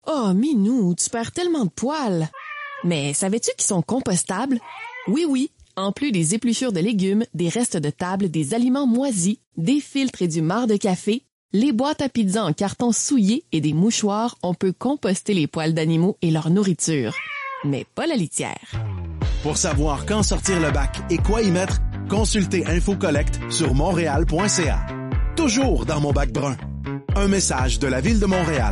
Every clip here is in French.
Oh, Minou, tu perds tellement de poils! Mais savais-tu qu'ils sont compostables? Oui, en plus des épluchures de légumes, des restes de table, des aliments moisis, des filtres et du marc de café, les boîtes à pizza en carton souillé et des mouchoirs, on peut composter les poils d'animaux et leur nourriture. Mais pas la litière. Pour savoir quand sortir le bac et quoi y mettre, consultez InfoCollect sur montréal.ca. Toujours dans mon bac brun. Un message de la Ville de Montréal.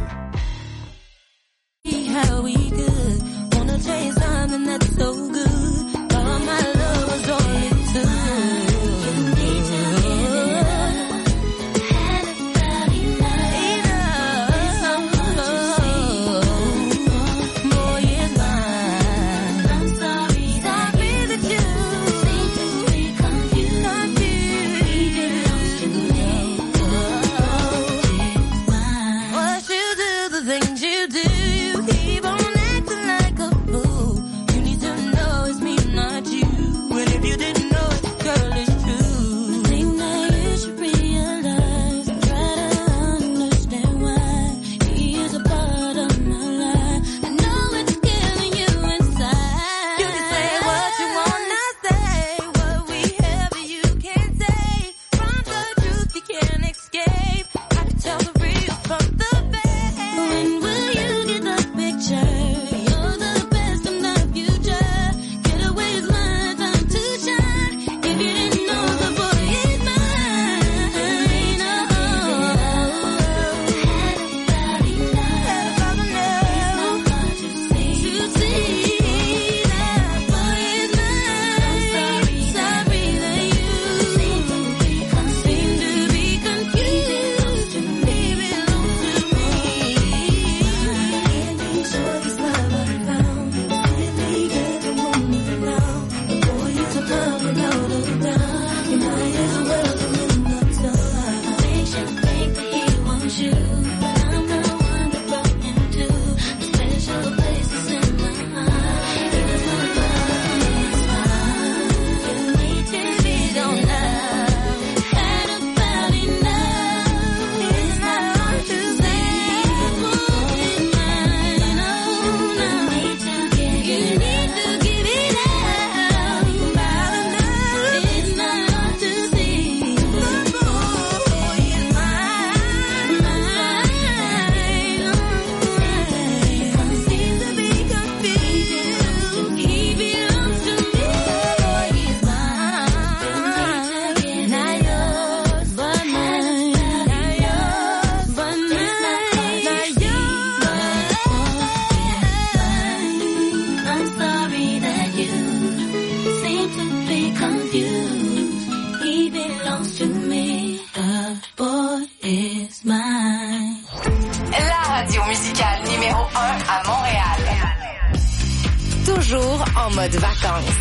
En mode vacances.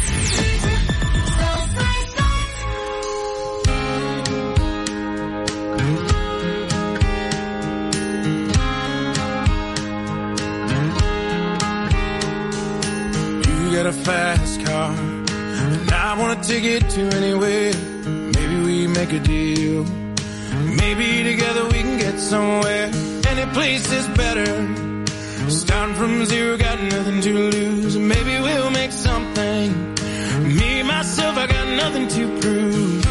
You got a fast car, and I want to take it to anywhere. Maybe we make a deal. Maybe together we can get somewhere. Any place is better. Starting from zero, got nothing to lose. Maybe we'll make something. Me, myself, I got nothing to prove.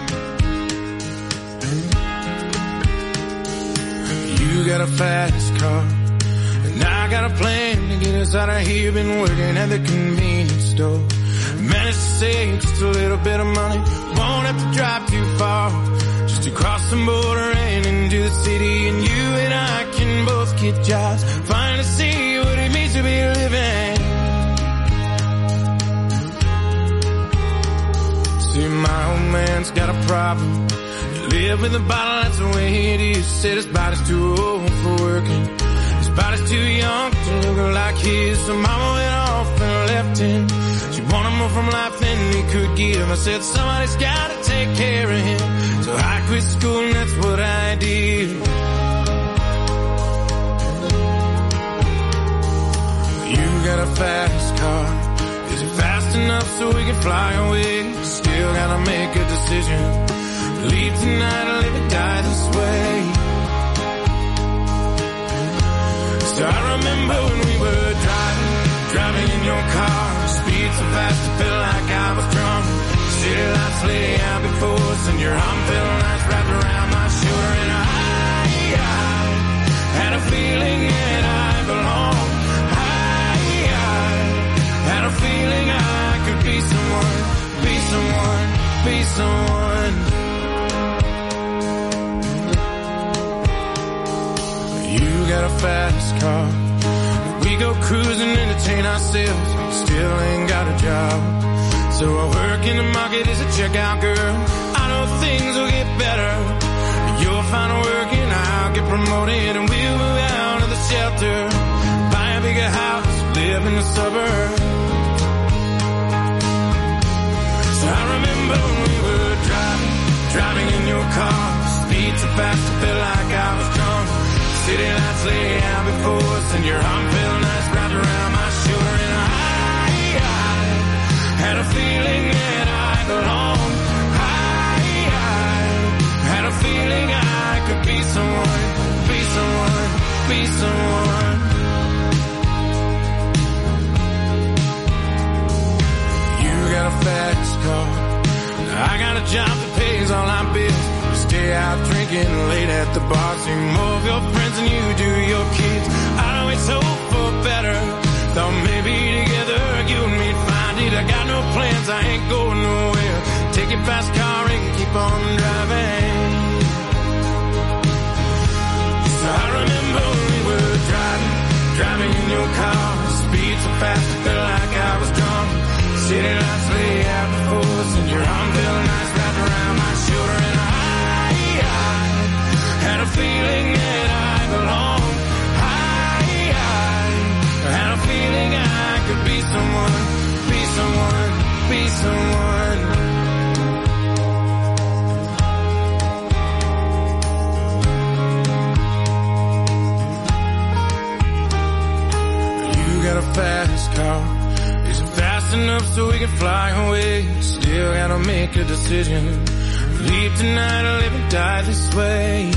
You got a fast car, and I got a plan to get us out of here. Been working at the convenience store. Managed to save just a little bit of money. Won't have to drive too far. Just to cross the border and into the city. And you and I can both get jobs. Finally see what it means to be living. See, my old man's got a problem. You live with a bottle, that's the way it is. Said his body's too old for working. His body's too young to look like his. So mama went off and left him. She wanted more from life than he could give. I said somebody's gotta take care of him. So I quit school and that's what I did. You got a fast car. Is it fast enough so we can fly away? Still gotta make a decision. Leave tonight or live and die this way. So I remember when we were driving in your car. Speed so fast it felt like I was drunk. City lights lay out before us and your arm felt nice wrapped around my shoulder. And I had a feeling that I belonged. I had a feeling I could be someone, be someone, be someone. You got a fast car. We go cruising, entertain ourselves. Still ain't got a job. So I work in the market as a checkout girl. I know things will get better. You'll find work and I'll get promoted. And we'll move out of the shelter. Buy a bigger house, live in the suburbs. So I remember when we were driving in your car. Speed so fast it felt like I was drunk. City lights lay out before us and your arm felt nice wrapped around my shoulder. And I had a feeling that I belonged. I had a feeling I could be someone, be someone, be someone. You got a fast car. I got a job that pays all our bills. Stay out drinking late at the bar. See more of your friends than you do your kids. I always hope for better. Thought maybe together you and me'd find it. I got no plans, I ain't going nowhere. Take your fast car and keep on driving. So I remember when we were driving in your car. Speed so fast it felt like I was drunk. City lights lay out before us and your arm felt nice wrapped around my shoulder. And I had a feeling that I belonged. I had a feeling I could be someone, be someone, be someone. You got a fast car. Is it fast enough so we can fly away? Still gotta make a decision. Leave tonight or live and die this way.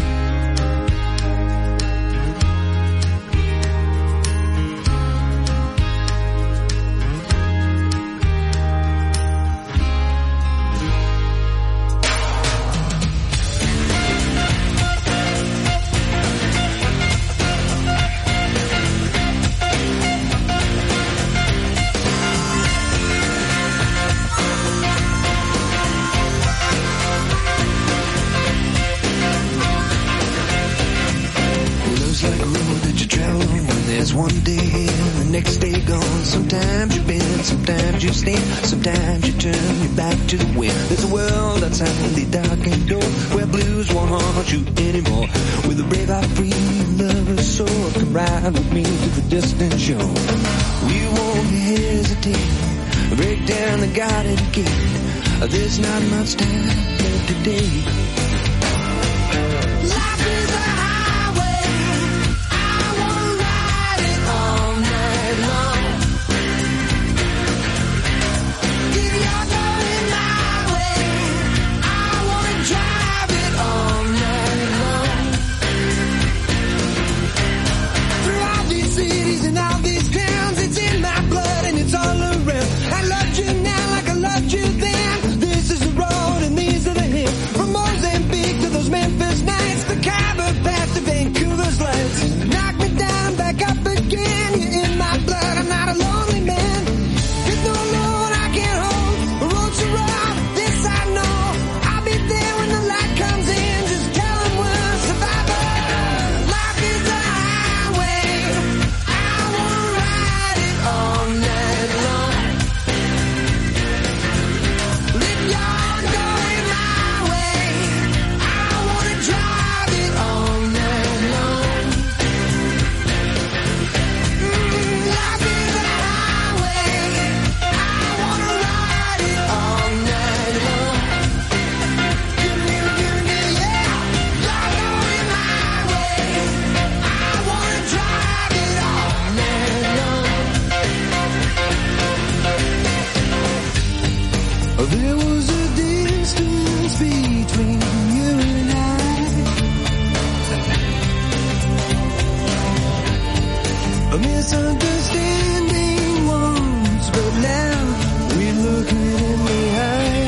One day and the next day gone. Sometimes you bend, sometimes you stand, sometimes you turn your back to the wind. There's a world outside the darkened door where blues won't haunt you anymore. With a brave heart, free lover's soul, come ride with me to the distant shore. We won't hesitate, break down the garden gate. There's not much time left today. I loved you now like I loved you then. This is the road and these are the hills. From Moses A misunderstanding once, but now we look it in the eye.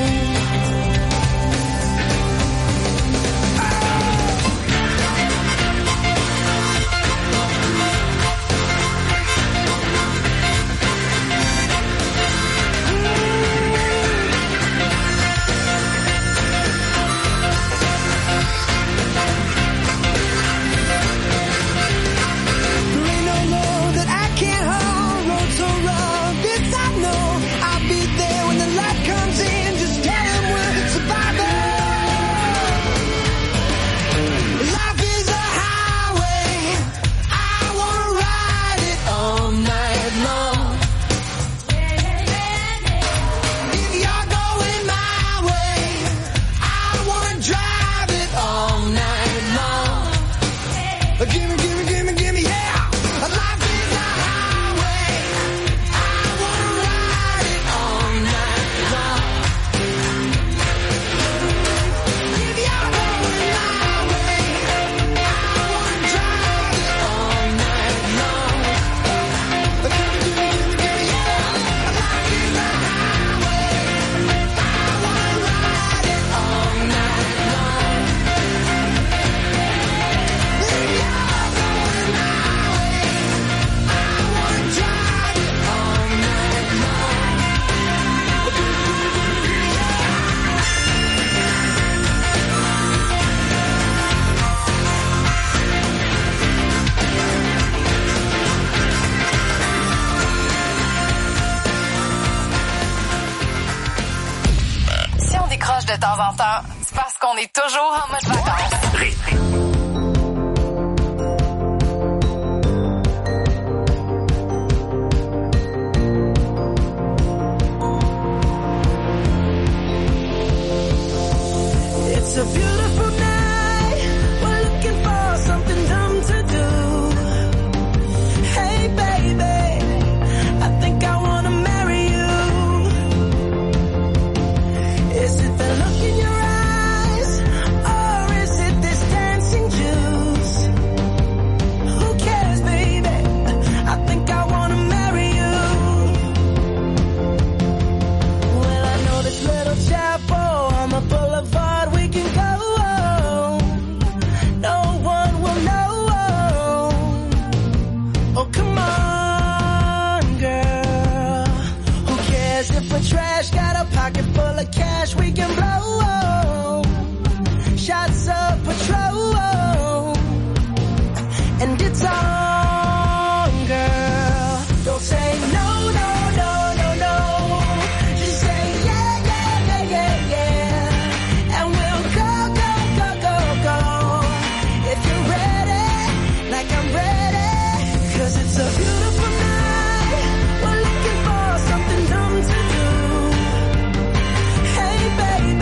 De temps en temps, c'est parce qu'on est toujours en mode vacances. It's a beautiful night. We're looking for something dumb to do. Hey baby, I think I wanna marry you. Is it the look in your eyes, or is it this dancing juice? Who cares, baby? I think I wanna marry you. Well, I know this little chapel on the boulevard we can go. No one will know. Oh, come on, girl. Who cares if we're trash? Got a pocket full of cash we can blow. Shots of Patrol, and it's on, girl. Don't say no, no, no, no, no. Just say yeah, yeah, yeah, yeah, yeah. And we'll go, go, go, go, go. If you're ready, like I'm ready. 'Cause it's a beautiful night. We're looking for something dumb to do. Hey baby,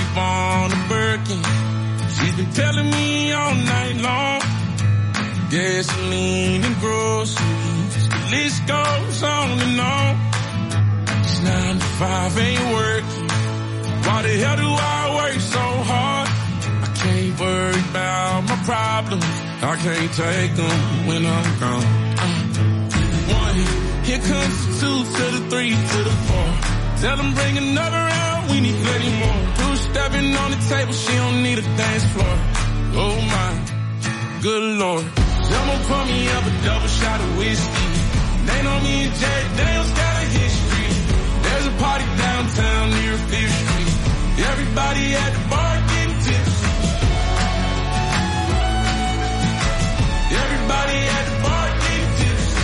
up on a Birkin. She's been telling me all night long. Gasoline and groceries, the list goes on and on. This 9 to 5 ain't working. Why the hell do I work so hard? I can't worry about my problems. I can't take them when I'm gone. 1, here comes the 2 to the 3 to the 4. Tell them bring another round, we need plenty more. 2 stepping on the table, she don't need a dance floor. Oh my, good Lord. Someone pour me up a double shot of whiskey. They know me and Jay Daniels got a history. There's a party downtown near 5th Street. Everybody at the bar getting tipsy. Everybody at the bar getting tipsy.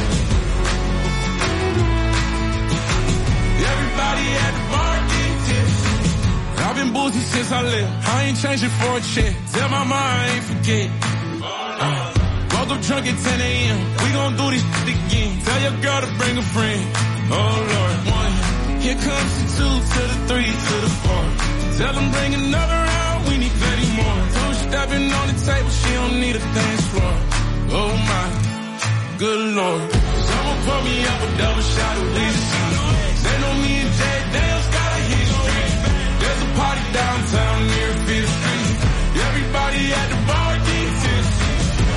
Everybody at the bar getting tipsy. I've been boozy since I left. I ain't changing for a check. Tell my mom I ain't forget. Woke up drunk at 10 a.m. We gon' do this shit again. Tell your girl to bring a friend. Oh Lord. 1, here comes the 2 to the 3 to the 4. Tell them bring another round, we need plenty more. 2 stepping on the table, she don't need a dance floor. Oh my, good Lord. Someone pour me up a double shot of whiskey. They know me and Jay Daniels got a history. There's a party downtown near 5th Street. Everybody at the bar getting tipsy.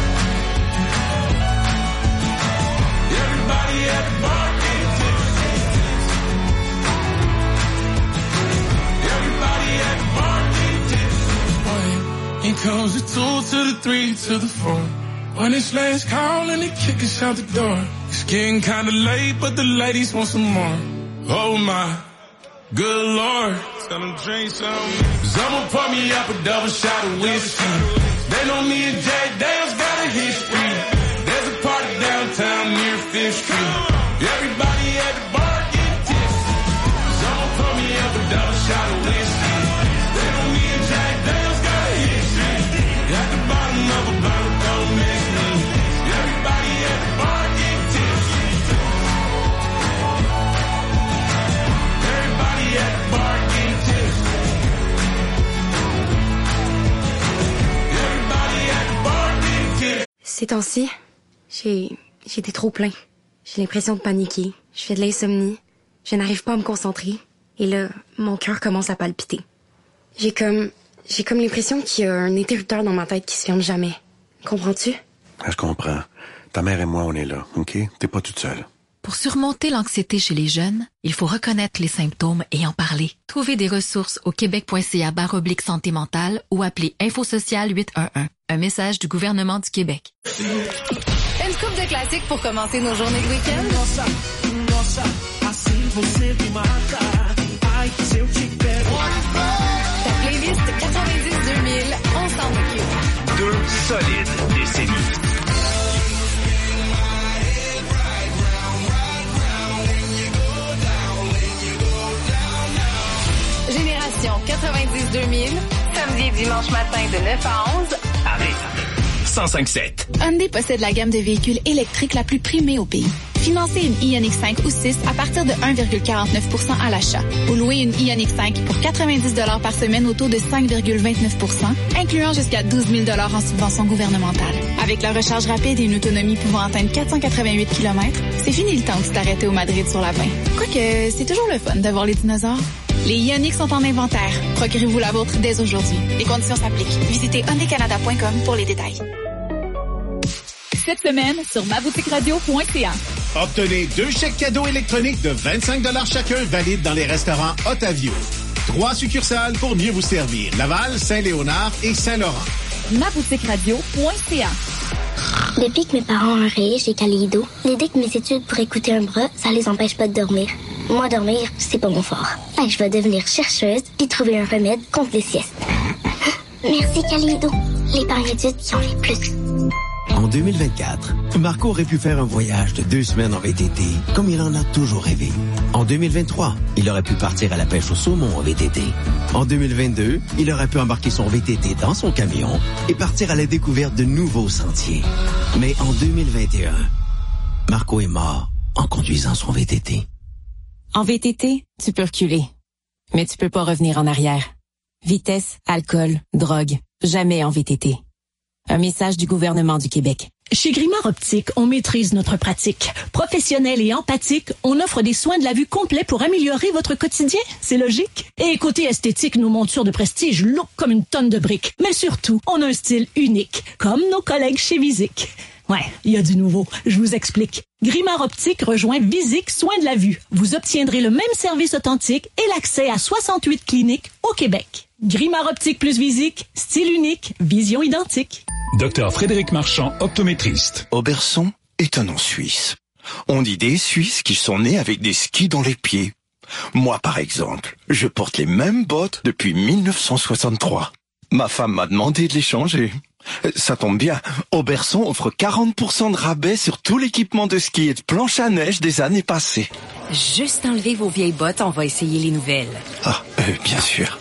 Everybody at the bar getting tipsy. Everybody at the bar getting tipsy. Here comes the 2 to the 3 to the 4. When it's last call and they kick us out the door. It's getting kinda late, but the ladies want some more. Oh my, good Lord. Tell them drink some. Someone pour me up a double shot of whiskey. They know me and Jay Daniels got a history. There's a party downtown near 5th Street. Everybody at the bar getting tipsy. Someone pour me up a double shot of whiskey. They know me and Jay Daniels got a history. At the bottom of a bottle, don't mix me. Everybody at the bar getting tipsy. Everybody at the bar getting tipsy. Everybody at the bar getting tipsy. Ces temps-ci, j'ai des trop-pleins. J'ai l'impression de paniquer. Je fais de l'insomnie. Je n'arrive pas à me concentrer. Et là, mon cœur commence à palpiter. J'ai comme l'impression qu'il y a un interrupteur dans ma tête qui se ferme jamais. Comprends-tu? Je comprends. Ta mère et moi, on est là, OK? T'es pas toute seule. Pour surmonter l'anxiété chez les jeunes, il faut reconnaître les symptômes et en parler. Trouvez des ressources au québec.ca/santé mentale ou appelez Infosocial 811. Un message du gouvernement du Québec. Une coupe de classiques pour commencer nos journées de week-end. Ta playlist 90-2000, on s'en occupe. 2 solides décennies. Génération 90-2000, samedi et dimanche matin de 9 à 11. Arrête. 105.7. Hyundai possède la gamme de véhicules électriques la plus primée au pays. Financez une Ioniq 5 ou 6 à partir de 1,49% à l'achat. Ou louez une Ioniq 5 pour 90 $ par semaine au taux de 5,29%, incluant jusqu'à 12 000 $ en subvention gouvernementale. Avec la recharge rapide et une autonomie pouvant atteindre 488 km, c'est fini le temps où tu t'arrêtais au Madrid sur la 20. Quoique, c'est toujours le fun de voir les dinosaures. Les Ioniq sont en inventaire. Procurez-vous la vôtre dès aujourd'hui. Les conditions s'appliquent. Visitez hyundaicanada.com pour les détails. Cette semaine, sur maboutiqueradio.ca. Obtenez 2 chèques cadeaux électroniques de 25 $ chacun valides dans les restaurants Ottavio. 3 succursales pour mieux vous servir. Laval, Saint-Léonard et Saint-Laurent. maboutiqueradio.ca. Depuis que mes parents ont rayé chez Calido, l'idée que mes études pour écouter un bras, ça les empêche pas de dormir. Moi, dormir, c'est pas mon fort. Je vais devenir chercheuse puis trouver un remède contre les siestes. Merci Calido, l'épargne études qui en fait plus. En 2024, Marco aurait pu faire un voyage de 2 semaines en VTT, comme il en a toujours rêvé. En 2023, il aurait pu partir à la pêche au saumon en VTT. En 2022, il aurait pu embarquer son VTT dans son camion et partir à la découverte de nouveaux sentiers. Mais en 2021, Marco est mort en conduisant son VTT. En VTT, tu peux reculer, mais tu peux pas revenir en arrière. Vitesse, alcool, drogue, jamais en VTT. Un message du gouvernement du Québec. Chez Grimard Optique, on maîtrise notre pratique. Professionnel et empathique, on offre des soins de la vue complets pour améliorer votre quotidien. C'est logique. Et côté esthétique, nos montures de prestige look comme une tonne de briques. Mais surtout, on a un style unique, comme nos collègues chez Visic. Ouais, il y a du nouveau. Je vous explique. Grimard Optique rejoint Visic Soins de la vue. Vous obtiendrez le même service authentique et l'accès à 68 cliniques au Québec. Grimard Optique plus Visic, style unique, vision identique. Docteur Frédéric Marchand, optométriste. Oberson est un nom suisse. On dit des Suisses qui sont nés avec des skis dans les pieds. Moi, par exemple, je porte les mêmes bottes depuis 1963. Ma femme m'a demandé de les changer. Ça tombe bien, Oberson offre 40% de rabais sur tout l'équipement de ski et de planche à neige des années passées. Juste enlever vos vieilles bottes, on va essayer les nouvelles. Ah, bien sûr.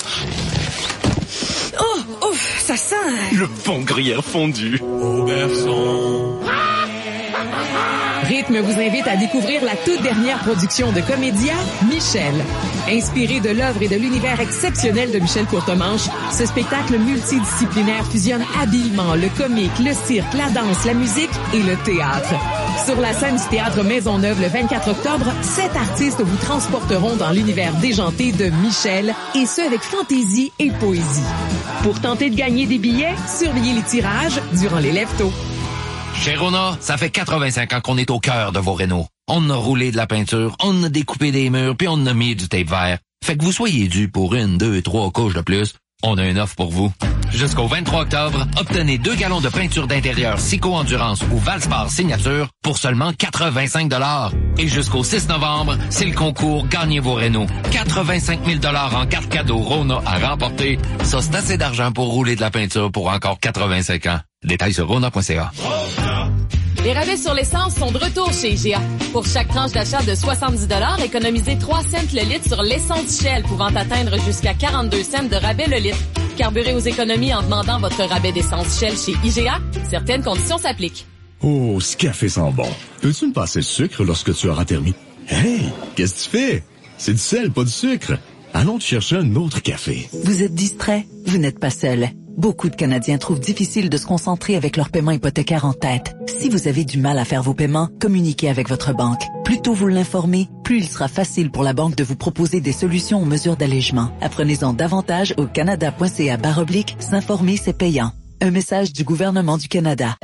Oh, ça sent... Le bon gruyère fondu. Oberson. Rythme vous invite à découvrir la toute dernière production de Comédia, Michel. Inspiré de l'œuvre et de l'univers exceptionnel de Michel Courtemanche, ce spectacle multidisciplinaire fusionne habilement le comique, le cirque, la danse, la musique et le théâtre. Sur la scène du Théâtre Maisonneuve le 24 octobre, 7 artistes vous transporteront dans l'univers déjanté de Michel, et ce avec fantaisie et poésie. Pour tenter de gagner des billets, surveillez les tirages durant les lève-tôt. Chez Rona, ça fait 85 ans qu'on est au cœur de vos rénaux. On a roulé de la peinture, on a découpé des murs, puis on a mis du tape vert. Fait que vous soyez dû pour 1, 2, 3 couches de plus, on a une offre pour vous. Jusqu'au 23 octobre, obtenez 2 gallons de peinture d'intérieur Sico Endurance ou Valspar Signature pour seulement 85 $. Et jusqu'au 6 novembre, c'est le concours Gagnez vos rénaux. 85 000 $ en carte cadeau Rona à remporter. Ça, c'est assez d'argent pour rouler de la peinture pour encore 85 ans. Détails sur rona.ca. Les rabais sur l'essence sont de retour chez IGA. Pour chaque tranche d'achat de 70 $, économisez 3 cents le litre sur l'essence Shell, pouvant atteindre jusqu'à 42 cents de rabais le litre. Carburez aux économies en demandant votre rabais d'essence Shell chez IGA. Certaines conditions s'appliquent. Oh, ce café sent bon. Peux-tu me passer le sucre lorsque tu auras terminé? Hey, qu'est-ce que tu fais? C'est du sel, pas du sucre. Allons te chercher un autre café. Vous êtes distrait? Vous n'êtes pas seul. Beaucoup de Canadiens trouvent difficile de se concentrer avec leur paiement hypothécaire en tête. Si vous avez du mal à faire vos paiements, communiquez avec votre banque. Plus tôt vous l'informez, plus il sera facile pour la banque de vous proposer des solutions aux mesures d'allègement. Apprenez-en davantage au canada.ca/s'informer, c'est payant. Un message du gouvernement du Canada.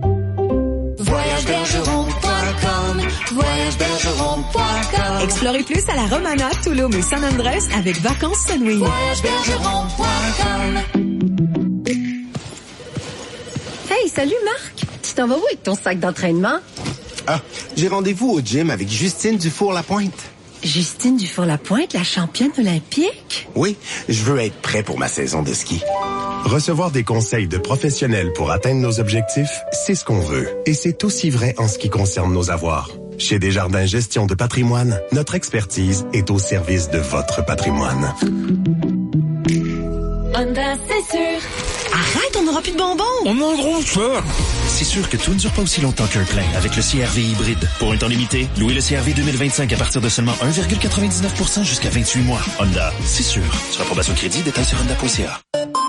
voyagebergeron.com, voyagebergeron.com. Explorez plus à la Romana, Tulum et San Andrés avec Vacances Sunwing. voyagebergeron.com. Hey, salut Marc! Tu t'en vas où avec ton sac d'entraînement? Ah, j'ai rendez-vous au gym avec Justine Dufour-Lapointe. Justine Dufour-Lapointe, la championne olympique? Oui, je veux être prêt pour ma saison de ski. Recevoir des conseils de professionnels pour atteindre nos objectifs, c'est ce qu'on veut. Et c'est aussi vrai en ce qui concerne nos avoirs. Chez Desjardins Gestion de patrimoine, notre expertise est au service de votre patrimoine. Honda, c'est sûr. Arrête, on n'aura plus de bonbons! On a un gros feu! C'est sûr que tout ne dure pas aussi longtemps qu'un plein avec le CR-V hybride. Pour un temps limité, louez le CR-V 2025 à partir de seulement 1,99% jusqu'à 28 mois. Honda, c'est sûr. Sur approbation crédit, détails sur honda.ca.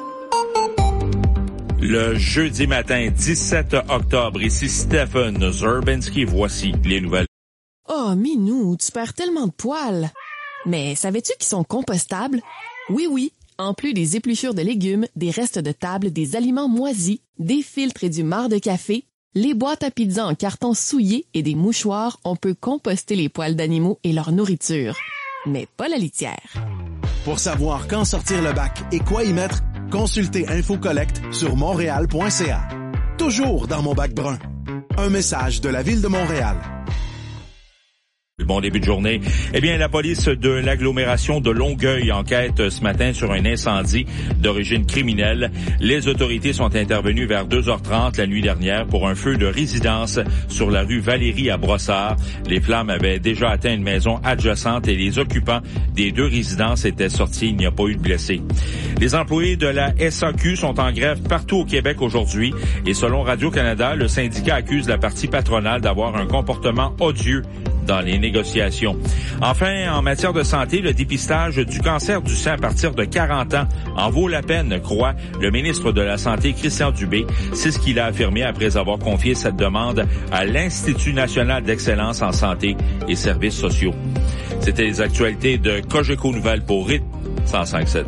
Le jeudi matin, 17 octobre, ici Stephen Zerbinsky. Voici les nouvelles. Oh, Minou, tu perds tellement de poils! Mais savais-tu qu'ils sont compostables? Oui, oui. En plus des épluchures de légumes, des restes de table, des aliments moisis, des filtres et du marc de café, les boîtes à pizza en carton souillé et des mouchoirs, on peut composter les poils d'animaux et leur nourriture. Mais pas la litière. Pour savoir quand sortir le bac et quoi y mettre, consultez InfoCollect sur montréal.ca. Toujours dans mon bac brun. Un message de la Ville de Montréal. Bon début de journée. Eh bien, la police de l'agglomération de Longueuil enquête ce matin sur un incendie d'origine criminelle. Les autorités sont intervenues vers 2h30 la nuit dernière pour un feu de résidence sur la rue Valérie à Brossard. Les flammes avaient déjà atteint une maison adjacente et les occupants des 2 résidences étaient sortis. Il n'y a pas eu de blessés. Les employés de la SAQ sont en grève partout au Québec aujourd'hui et selon Radio-Canada, le syndicat accuse la partie patronale d'avoir un comportement odieux dans les négociations. Enfin, en matière de santé, le dépistage du cancer du sein à partir de 40 ans en vaut la peine, croit le ministre de la Santé, Christian Dubé. C'est ce qu'il a affirmé après avoir confié cette demande à l'Institut national d'excellence en santé et services sociaux. C'était les actualités de Cogeco Nouvelles pour Rythme 105.7.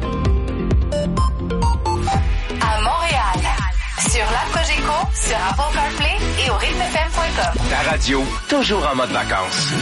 À Montréal, sur l'app Cogeco, sur Apple CarPlay et au rythmefm.com. Ta radio, toujours en mode vacances.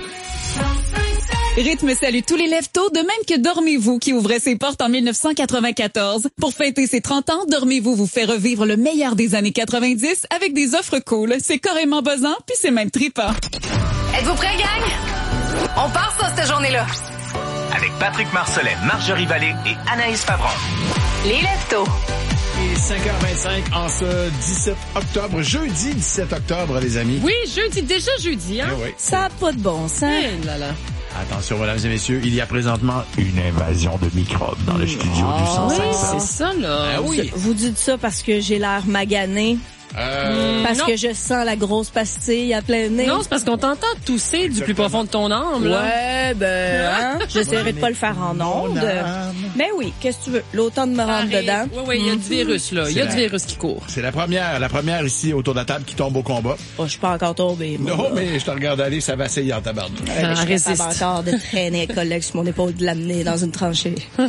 Rythme salue tous les lève-tôt, de même que Dormez-vous qui ouvrait ses portes en 1994. Pour fêter ses 30 ans, Dormez-vous vous fait revivre le meilleur des années 90 avec des offres cool. C'est carrément buzzant, puis c'est même trippant. Êtes-vous prêts, gang? On part ça, cette journée-là. Avec Patrick Marcellet, Marjorie Vallée et Anaïs Favron. Les lève-tôt. Et 5h25 en ce 17 octobre, jeudi 17 octobre, les amis. Oui, déjà jeudi, hein? Eh oui. Ça n'a pas de bon sens. Eh là là. Attention, mesdames et messieurs, il y a présentement une invasion de microbes dans le studio du 105. Oui, c'est ça, là. Ah oui. Vous dites ça parce que j'ai l'air magané. Parce non. que je sens la grosse pastille à plein nez. Non, c'est parce qu'on t'entend tousser du plus profond de ton âme, là. Ouais, hein? J'essaierai de pas le faire en ondes. Mais oui, qu'est-ce que tu veux? L'automne me rentre dedans. Oui, il y a du virus, là. Il y a du virus qui court. C'est la première ici autour de la table qui tombe au combat. Oh, je suis pas encore tombée. Non, mais je te regarde aller, ça va essayer en tabarnak. Je suis capable encore de traîner un collègue sur mon épaule, de l'amener dans une tranchée. Oui,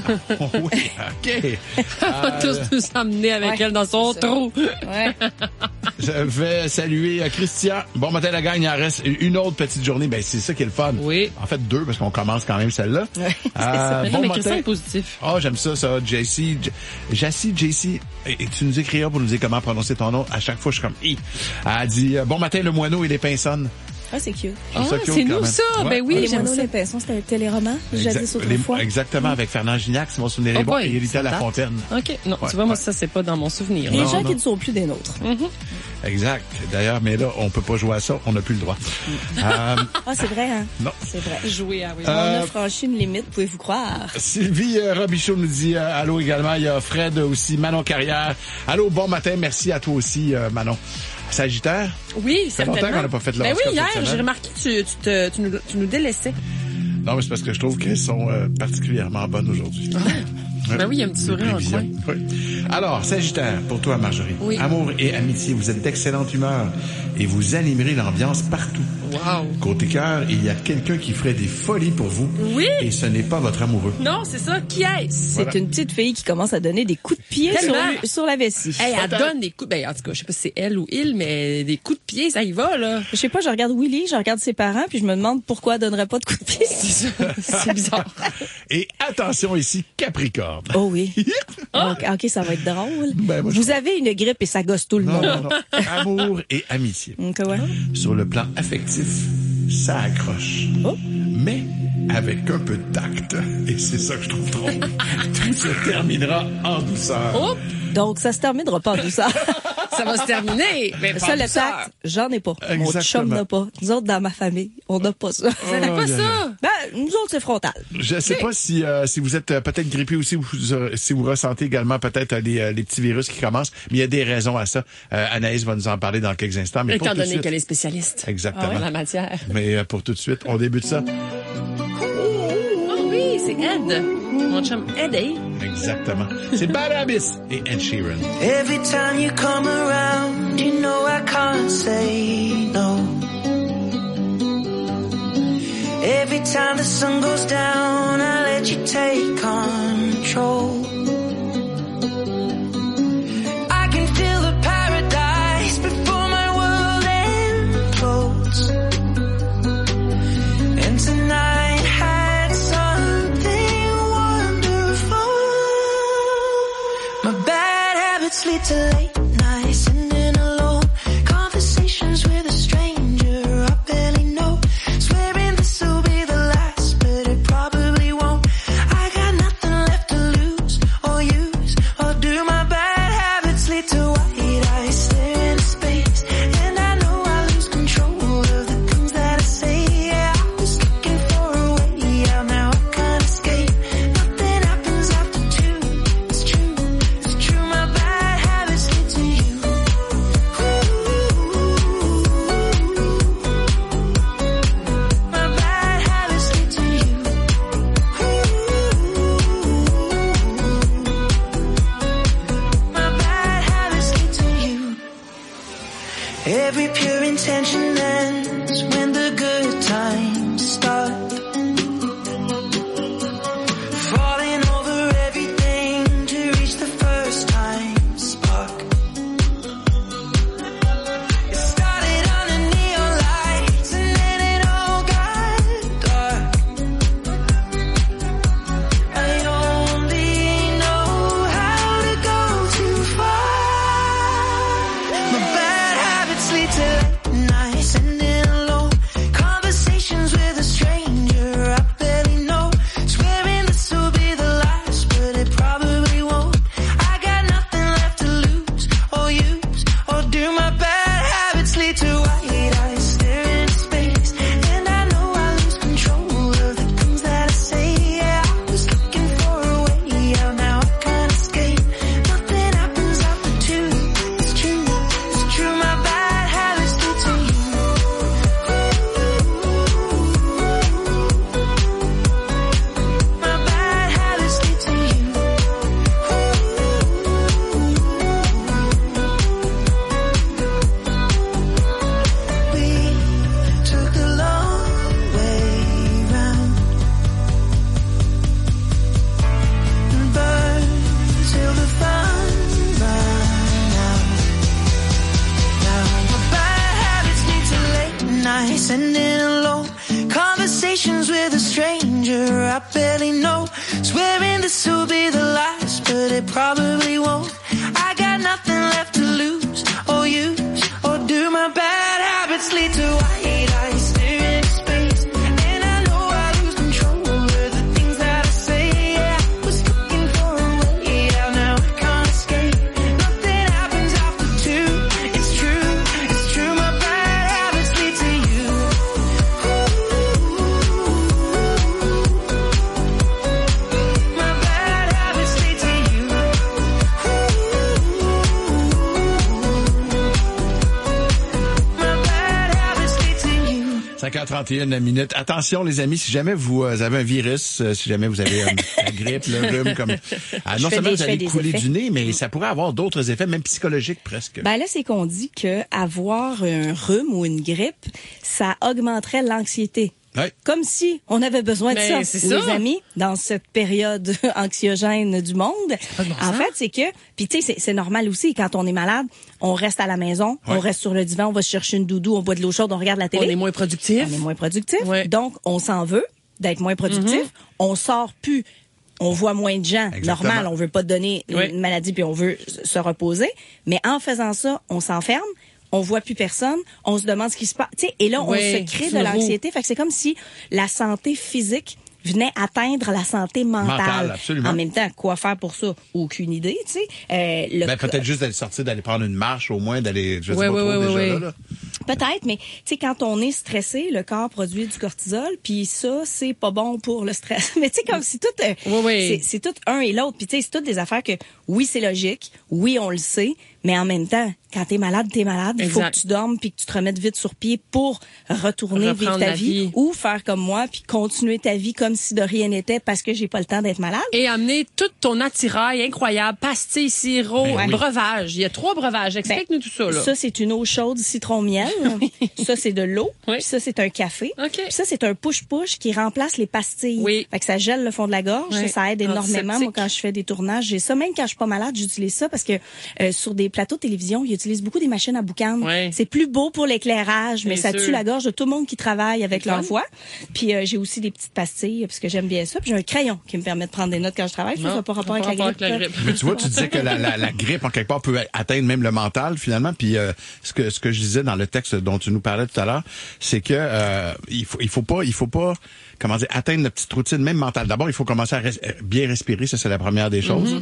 OK. On va tous nous emmener avec elle dans son trou. Ouais. Je vais saluer Christian. Bon matin, la gang. Il en reste une autre petite journée. Ben, c'est ça qui est le fun. Oui. En fait, deux, parce qu'on commence quand même celle-là. Oui, c'est ça. Bon mais matin. Christian est positif. Oh, j'aime ça, JC. JC. Et tu nous écriras pour nous dire comment prononcer ton nom. À chaque fois, je suis comme, Elle dit, bon matin, le moineau et les pinsonnes. Ah, c'est cute. C'est nous, ça. Ouais. Ben oui, les j'aime moineaux, ça. les pinsons, c'était un téléroman. Jadis autrefois. Exactement, avec Fernand Gignac, si mon souvenir est bon, et Élita Lafontaine. OK. Non, tu vois, moi, ça, c'est pas dans mon souvenir. Les gens qui ne sont plus des nôtres. Exact. D'ailleurs, mais là, on peut pas jouer à ça. On n'a plus le droit. Ah, c'est vrai, hein? Non. C'est vrai. Jouer à, oui. On a franchi une limite, pouvez-vous croire? Sylvie Robichaud nous dit allô également. Il y a Fred aussi, Manon Carrière. Allô, bon matin. Merci à toi aussi, Manon. Sagittaire? Oui, certainement. Ça fait longtemps qu'on n'a pas fait l'horoscope. Ben oui, hier, j'ai remarqué que tu nous délaissais. Non, mais c'est parce que je trouve qu'elles sont particulièrement bonnes aujourd'hui. Ben oui, il y a un petit sourire en coin. Oui. Alors, Sagittaire, pour toi, Marjorie. Oui. Amour et amitié, vous êtes d'excellente humeur et vous animerez l'ambiance partout. Wow. Côté cœur, il y a quelqu'un qui ferait des folies pour vous. Oui. Et ce n'est pas votre amoureux. Non, c'est ça. Qui est-ce? C'est une petite fille qui commence à donner des coups de pied sur la vessie. Hey, elle donne des coups. Ben, en tout cas, je sais pas si c'est elle ou il, mais des coups de pied, ça y va, là. Je sais pas, je regarde Willy, je regarde ses parents, puis je me demande pourquoi elle donnerait pas de coups de pied. C'est bizarre. Et attention ici, Capricorne. Oh oui. OK, ça va être drôle. Ben, moi, vous avez une grippe et ça gosse tout le monde. Non. Amour et amitié. Okay, ouais. Sur le plan affectif, ça accroche. Oh. Mais avec un peu de tact. Et c'est ça que je trouve drôle. Tout se terminera en douceur. Oh. Donc, ça se terminera pas en douceur. Ça va se terminer. Mais ça, le tact, j'en ai pas. Exactement. Mon chum n'a pas. Nous autres, dans ma famille, on n'a pas ça. Vous n'avez pas ça? Ben, nous autres, c'est frontal. Je sais pas si vous êtes peut-être grippé aussi, ou si vous ressentez également peut-être les petits virus qui commencent, mais il y a des raisons à ça. Anaïs va nous en parler dans quelques instants. Mais étant donné qu'elle est spécialiste. Exactement. En la matière. Mais pour tout de suite, on débute ça. Oh oui, c'est Ed. Mon chum Eddie. Exactement. C'est Bad Abyss et Ed Sheeran. Every time you come around, you know I can't say no. Every time the sun goes down, I let you take control. I can feel the paradise before my world implodes. And tonight had something wonderful. My bad habits lead to late nights, sitting alone. Conversations with a stranger I barely know. Swearing this will be the last, but it probably won't. I got white eyes stare into space, and I know I lose control of the things that I say. Yeah, I was looking for a way out, now I can't escape. Nothing happens after two. It's true, my bad habits lead to you. My bad habits lead to you. 'Cause sending alone conversations with a stranger I barely know, swearing this will be the last, but it probably won't. I got nothing left to lose or use, or do my bad habits lead to white eyes staring into space, and I know I lose control of the things that I say. Yeah, I was looking for a way out, now I can't escape. Nothing happens after two. It's true, my bad habits lead to you. My bad habits lead to you. 5h31 minutes. Attention les amis, si jamais vous avez un virus, si jamais vous avez la grippe, le rhume, comme non seulement vous allez couler du nez, mais ça pourrait avoir d'autres effets, même psychologiques presque. Ben là, c'est qu'on dit que avoir un rhume ou une grippe, ça augmenterait l'anxiété. Ouais. Comme si on avait besoin de ça, les amis, dans cette période anxiogène du monde. En fait, c'est que, puis tu sais, c'est normal aussi, quand on est malade, on reste à la maison, on reste sur le divan, on va chercher une doudou, on boit de l'eau chaude, on regarde la télé. On est moins productif. Donc, on s'en veut d'être moins productif. On sort plus. On voit moins de gens. Exactement. Normal, on veut pas donner une maladie puis on veut se reposer. Mais en faisant ça, on s'enferme. On voit plus personne, on se demande ce qui se passe. Tu sais, et là, on se crée de l'anxiété. Fait que c'est comme si la santé physique venait atteindre la santé mentale. Absolument. En même temps, quoi faire pour ça? Aucune idée, tu sais. Peut-être juste d'aller sortir, d'aller prendre une marche au moins, d'aller, je sais pas trop déjà là. Peut-être, mais tu sais, quand on est stressé, le corps produit du cortisol, puis ça, c'est pas bon pour le stress. Mais tu sais, comme si tout, c'est tout un et l'autre. Puis tu sais, c'est toutes des affaires que, oui, c'est logique, oui, on le sait, mais en même temps, quand t'es malade, il faut que tu dormes puis que tu te remettes vite sur pied pour retourner vivre ta vie ou faire comme moi puis continuer ta vie comme si de rien n'était parce que j'ai pas le temps d'être malade. Et amener tout ton attirail incroyable, pastilles, sirop, breuvage. Il y a 3 breuvages. Explique-nous tout ça, là. Ça, c'est une eau chaude citron-miel. Ça, c'est de l'eau. Puis ça, c'est un café. Puis ça, c'est un push-push qui remplace les pastilles. Fait que ça gèle le fond de la gorge. Ça aide énormément. Moi, quand je fais des tournages, j'ai ça. Même quand je suis pas malade, j'utilise ça parce que sur des plateaux de télévision, ils utilisent beaucoup des machines à boucan. C'est plus beau pour l'éclairage, mais ça tue la gorge de tout le monde qui travaille avec leur voix. Puis j'ai aussi des petites pastilles parce que j'aime bien ça. Puis j'ai un crayon qui me permet de prendre des notes quand je travaille. Ça n'a pas rapport avec la grippe. Mais tu vois, tu disais que la grippe, en quelque part, peut atteindre même le mental, finalement. Puis ce que je disais dans le texte dont tu nous parlais tout à l'heure, c'est que il faut pas comment dire, atteindre notre petite routine, même mentale. D'abord, il faut commencer à bien respirer, ça c'est la première des choses.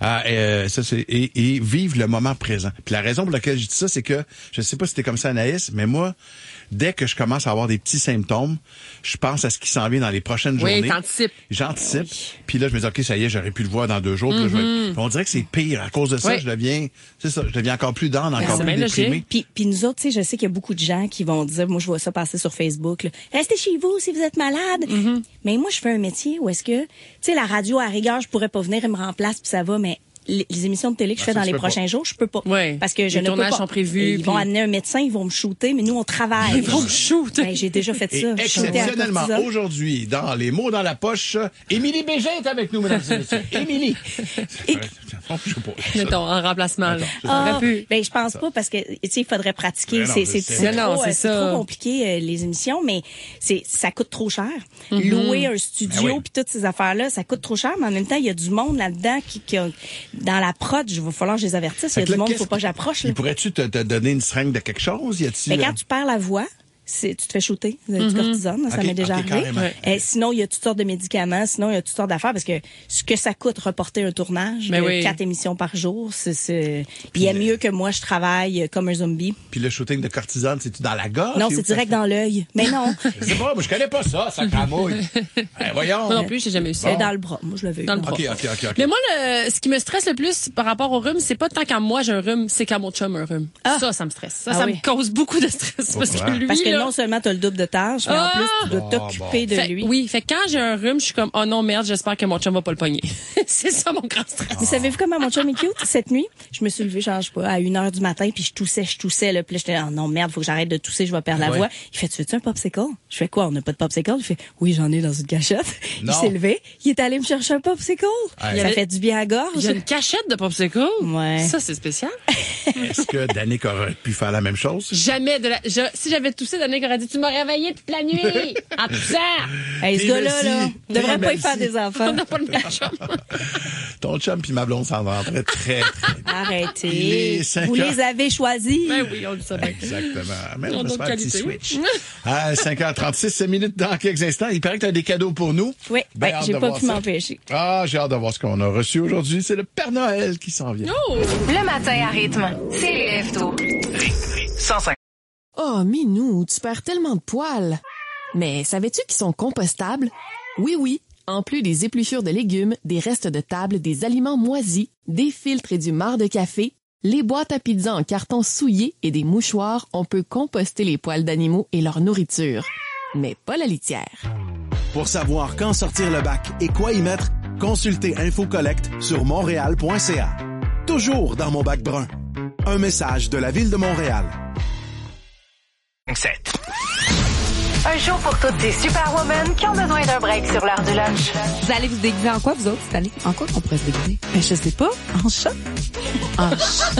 Et vivre le moment présent. Puis la raison pour laquelle je dis ça, c'est que, je sais pas si t'es comme ça, Anaïs, mais moi, dès que je commence à avoir des petits symptômes, je pense à ce qui s'en vient dans les prochaines journées. Oui, t'anticipes. J'anticipe. Puis là, je me dis, OK, ça y est, j'aurais pu le voir dans 2 jours. Puis là, on dirait que c'est pire. À cause de ça, je deviens encore plus down, encore plus déprimé. Puis nous autres, tu sais, je sais qu'il y a beaucoup de gens qui vont dire, moi, je vois ça passer sur Facebook, là, restez chez vous si vous êtes malade. Mais moi, je fais un métier où est-ce que, tu sais, la radio, à rigueur, je pourrais pas venir, elle me remplace, puis ça va, mais les émissions de télé que je fais dans les prochains jours, je peux pas. Parce que je ne peux pas. Les tournages sont prévus. Ils vont amener un médecin, ils vont me shooter, mais nous, on travaille. Ils vont me shooter. Ben, j'ai déjà fait ça. Exceptionnellement, aujourd'hui, dans les mots dans la poche, Émilie Bégin est avec nous, mesdames et messieurs. Émilie. Mettons, en remplacement, là. Ben, je pense pas parce que, tu sais, il faudrait pratiquer. C'est trop compliqué, les émissions, mais ça coûte trop cher. Louer un studio puis toutes ces affaires-là, ça coûte trop cher, mais en même temps, il y a du monde là-dedans qui dans la prod, il va falloir que je les avertisse. Il y a du monde, il faut pas que j'approche. Pourrais-tu te donner une seringue de quelque chose? Mais quand tu perds la voix, tu te fais shooter du cortisone, ça m'est déjà arrivé. Sinon, il y a toutes sortes de médicaments, sinon il y a toutes sortes d'affaires parce que ce que ça coûte reporter un tournage, 4 émissions par jour, puis il y a mieux que moi je travaille comme un zombie. Puis le shooting de cortisone, c'est-tu dans la gorge? Non, c'est direct dans l'œil. Mais non. Je sais pas, moi je connais pas ça cramouille. Voyons. Moi non plus, j'ai jamais eu ça. C'est dans le bras, moi je l'avais eu. Dans le bras. OK. Mais moi, ce qui me stresse le plus par rapport au rhume, c'est pas tant qu'à moi j'ai un rhume, c'est qu'à mon chum un rhume. Ça me stresse. Ça me cause beaucoup de stress parce que non seulement t'as le double de tâches, mais en plus tu dois t'occuper de lui. Oui, fait quand j'ai un rhume, je suis comme oh non merde, j'espère que mon chum va pas le pogner. C'est ça mon grand stress. Vous savez-vous comment mon chum est cute? Cette nuit, je me suis levée, genre, je sais pas, à 1h du matin, puis je toussais, là. Puis là, j'étais, oh non, merde, faut que j'arrête de tousser, je vais perdre la voix. Il fait, tu veux-tu un popsicle? Je fais quoi? On n'a pas de popsicle? Il fait, oui, j'en ai dans une cachette. Il s'est levé, il est allé me chercher un popsicle. Ça fait du bien à la gorge. Il y a une cachette de popsicle? Ouais. Ça, c'est spécial. Est-ce que Danick aurait pu faire la même chose? Jamais si j'avais toussé, Danick aurait dit, tu m'as réveillé toute la nuit, en toussant. Hey, ce gars-là, devrait pas y faire des enfants. On n'a pas le même chum. Ton chum puis ma blonde s'en vendrait très, très bien. Arrêtez. Vous les avez choisis. Ben oui, on le savait. Exactement. Mais on va se faire un petit switch. À 5h36 minutes dans quelques instants. Il paraît que tu as des cadeaux pour nous. Oui, j'ai pas pu m'empêcher. J'ai hâte de voir ce qu'on a reçu aujourd'hui. C'est le Père Noël qui s'en vient. Oh! Le matin à rythme, c'est les lève-tôt. 105. Oh, Minou, tu perds tellement de poils. Mais savais-tu qu'ils sont compostables? Oui. En plus des épluchures de légumes, des restes de table, des aliments moisis, des filtres et du marc de café, les boîtes à pizza en carton souillé et des mouchoirs, on peut composter les poils d'animaux et leur nourriture. Mais pas la litière. Pour savoir quand sortir le bac et quoi y mettre, consultez InfoCollect sur montréal.ca. Toujours dans mon bac brun. Un message de la Ville de Montréal. 7. Un show pour toutes ces superwomen qui ont besoin d'un break sur l'heure du lunch. Vous allez vous déguiser en quoi, vous autres, cette année? En quoi qu'on pourrait se déguiser? Ben, je sais pas. En chat? En chat.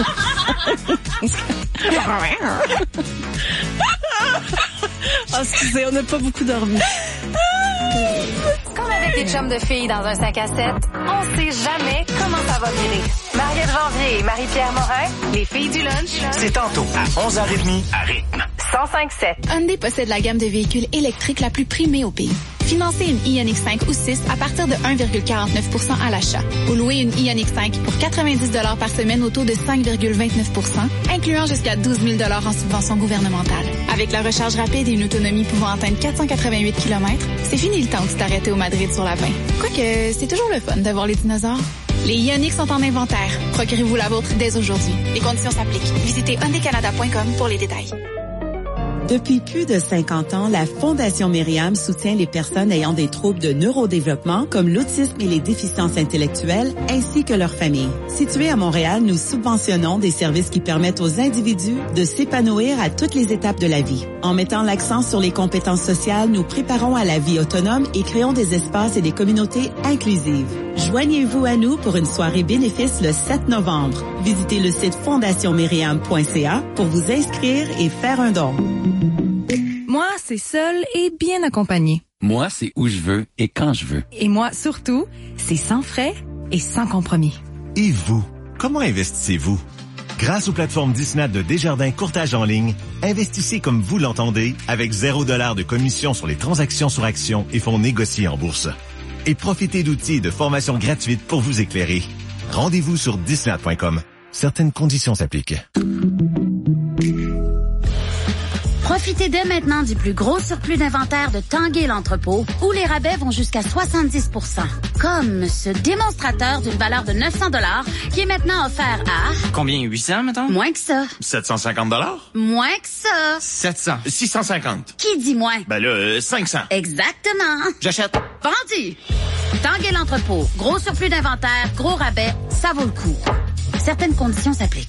Oh, excusez, on n'a pas beaucoup dormi. Comme avec des chums de filles dans un 5 à 7, on sait jamais comment ça va virer. Mariette Janvier et Marie-Pierre Morin, les filles du lunch. C'est tantôt à 11h30 à rythme. 105.7. Hyundai possède la gamme de véhicules électriques la plus primée au pays. Financez une Ioniq 5 ou 6 à partir de 1,49% à l'achat. Ou louez une Ioniq 5 pour 90$ par semaine au taux de 5,29%, incluant jusqu'à 12 000$ en subvention gouvernementale. Avec la recharge rapide et une autonomie pouvant atteindre 488 km, c'est fini le temps de s'arrêter au Madrid sur la 20. Quoique, c'est toujours le fun de voir les dinosaures. Les Ioniq sont en inventaire. Procurez-vous la vôtre dès aujourd'hui. Les conditions s'appliquent. Visitez hyundaicanada.com pour les détails. Depuis plus de 50 ans, la Fondation Myriam soutient les personnes ayant des troubles de neurodéveloppement comme l'autisme et les déficiences intellectuelles, ainsi que leurs familles. Située à Montréal, nous subventionnons des services qui permettent aux individus de s'épanouir à toutes les étapes de la vie. En mettant l'accent sur les compétences sociales, nous préparons à la vie autonome et créons des espaces et des communautés inclusives. Joignez-vous à nous pour une soirée bénéfice le 7 novembre. Visitez le site fondationmyriam.ca pour vous inscrire et faire un don. Moi, c'est seul et bien accompagné. Moi, c'est où je veux et quand je veux. Et moi, surtout, c'est sans frais et sans compromis. Et vous, comment investissez-vous? Grâce aux plateformes Disney de Desjardins Courtage en ligne, investissez comme vous l'entendez avec 0$ de commission sur les transactions sur actions et fonds négociés en bourse. Et profitez d'outils et de formations gratuites pour vous éclairer. Rendez-vous sur disney.com. Certaines conditions s'appliquent. Profitez dès maintenant du plus gros surplus d'inventaire de Tanguay l'entrepôt, où les rabais vont jusqu'à 70%. Comme ce démonstrateur d'une valeur de 900$ qui est maintenant offert à... Combien, 800, mettons? Moins que ça. 750$? Moins que ça. 700. 650. Qui dit moins? Ben là, 500. Exactement. J'achète. Vendu. Tanguay l'entrepôt, gros surplus d'inventaire, gros rabais, ça vaut le coup. Certaines conditions s'appliquent.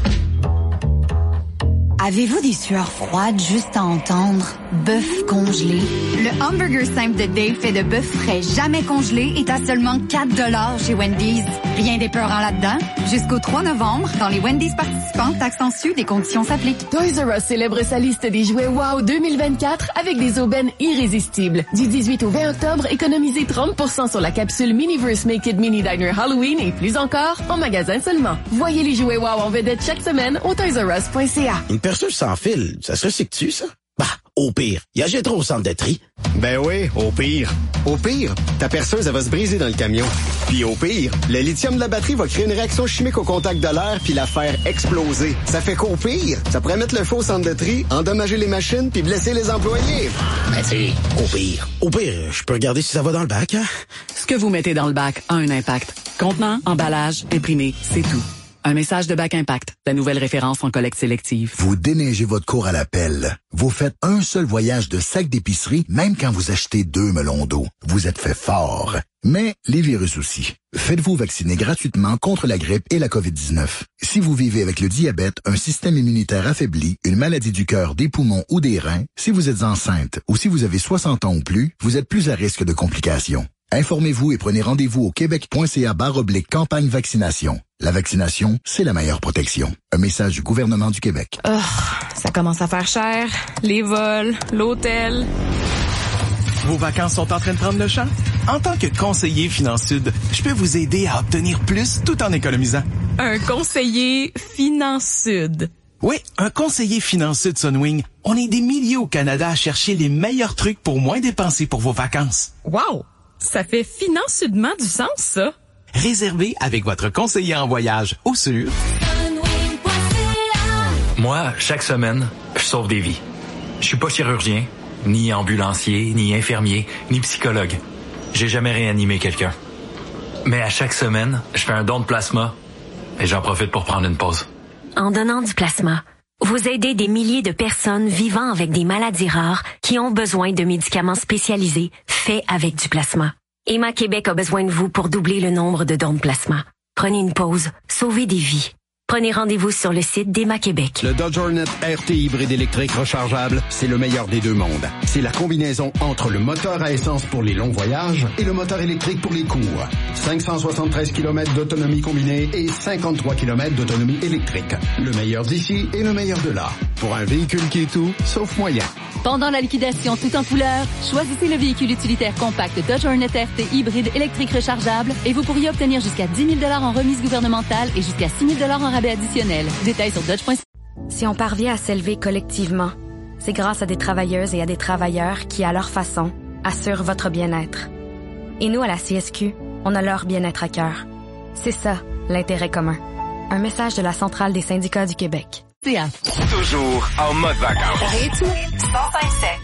Avez-vous des sueurs froides juste à entendre? Bœuf congelé. Le hamburger simple de Dave fait de bœuf frais jamais congelé est à seulement 4$ chez Wendy's. Rien d'épeurant là-dedans. Jusqu'au 3 novembre, dans les Wendy's participants, taxes en sus, des conditions s'appliquent. Toys R Us célèbre sa liste des jouets WOW 2024 avec des aubaines irrésistibles. Du 18 au 20 octobre, économisez 30% sur la capsule Miniverse Make It Mini Diner Halloween et plus encore en magasin seulement. Voyez les jouets WOW en vedette chaque semaine au toysrus.ca. Une perceuse sans fil, ça se recycle-tu, ça? Bah, Au pire, il achètera au centre de tri. Ben oui, au pire. Au pire, ta perceuse, elle va se briser dans le camion. Puis au pire, le lithium de la batterie va créer une réaction chimique au contact de l'air puis la faire exploser. Ça fait qu'au pire, ça pourrait mettre le feu au centre de tri, endommager les machines puis blesser les employés. Ben c'est au pire. Au pire, je peux regarder si ça va dans le bac, hein? Ce que vous mettez dans le bac a un impact. Contenant, emballage, imprimé, c'est tout. Un message de Bac Impact, la nouvelle référence en collecte sélective. Vous déneigez votre cour à la pelle. Vous faites un seul voyage de sac d'épicerie, même quand vous achetez 2 melons d'eau. Vous êtes fait fort. Mais les virus aussi. Faites-vous vacciner gratuitement contre la grippe et la COVID-19. Si vous vivez avec le diabète, un système immunitaire affaibli, une maladie du cœur, des poumons ou des reins, si vous êtes enceinte ou si vous avez 60 ans ou plus, vous êtes plus à risque de complications. Informez-vous et prenez rendez-vous au québec.ca/campagne vaccination. La vaccination, c'est la meilleure protection. Un message du gouvernement du Québec. Oh, ça commence à faire cher. Les vols, l'hôtel. Vos vacances sont en train de prendre le champ? En tant que conseiller FinanceSud, je peux vous aider à obtenir plus tout en économisant. Un conseiller FinanceSud. Oui, un conseiller FinanceSud Sunwing. On est des milliers au Canada à chercher les meilleurs trucs pour moins dépenser pour vos vacances. Wow! Ça fait financièrement du sens, ça. Réservez avec votre conseiller en voyage au sur. Moi, chaque semaine, je sauve des vies. Je suis pas chirurgien, ni ambulancier, ni infirmier, ni psychologue. J'ai jamais réanimé quelqu'un. Mais à chaque semaine, je fais un don de plasma et j'en profite pour prendre une pause. En donnant du plasma, vous aidez des milliers de personnes vivant avec des maladies rares qui ont besoin de médicaments spécialisés faits avec du plasma. Emma Québec a besoin de vous pour doubler le nombre de dons de plasma. Prenez une pause, sauvez des vies. Prenez rendez-vous sur le site d'Emma Québec. Le Dodge Hornet RT hybride électrique rechargeable, c'est le meilleur des deux mondes. C'est la combinaison entre le moteur à essence pour les longs voyages et le moteur électrique pour les courts. 573 km d'autonomie combinée et 53 km d'autonomie électrique. Le meilleur d'ici et le meilleur de là. Pour un véhicule qui est tout, sauf moyen. Pendant la liquidation tout en couleur, choisissez le véhicule utilitaire compact Dodge Hornet RT hybride électrique rechargeable et vous pourriez obtenir jusqu'à 10 000 en remise gouvernementale et jusqu'à 6 000 en rabais additionnel. Détails sur Dodge.ca. Si on parvient à s'élever collectivement, c'est grâce à des travailleuses et à des travailleurs qui, à leur façon, assurent votre bien-être. Et nous, à la CSQ, on a leur bien-être à cœur. C'est ça, l'intérêt commun. Un message de la Centrale des syndicats du Québec. Toujours en mode vacances. Rythme 105.7.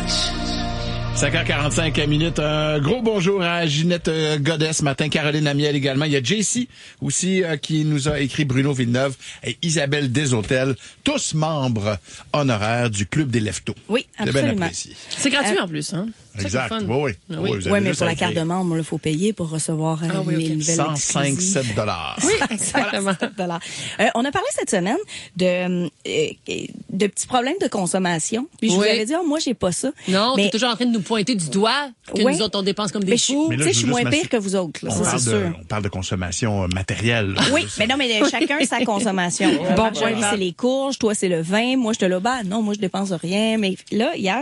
5h45 Un gros bonjour à Ginette Godet ce matin, Caroline Amiel également. Il y a JC aussi qui nous a écrit, Bruno Villeneuve et Isabelle Desautels, tous membres honoraires du Club des Leftos. Oui, absolument. C'est gratuit en plus, hein? Exact, oui. Oui, mais pour la carte de membre, il faut payer pour recevoir les nouvelles 105,7 $. Oui, exactement. On a parlé cette semaine de petits problèmes de consommation. Puis je vous avais dit, moi, j'ai pas ça. Non, t'es toujours en train de nous pointer du doigt que nous autres, on dépense comme des fous. Tu sais, je suis moins pire que vous autres. Là, ça, c'est sûr. On parle de consommation matérielle. Oui, mais non, mais chacun sa consommation. Marjorie, c'est les courges, toi, c'est le vin. Moi, je te le bats. Non, moi, je dépense rien. Mais là, hier,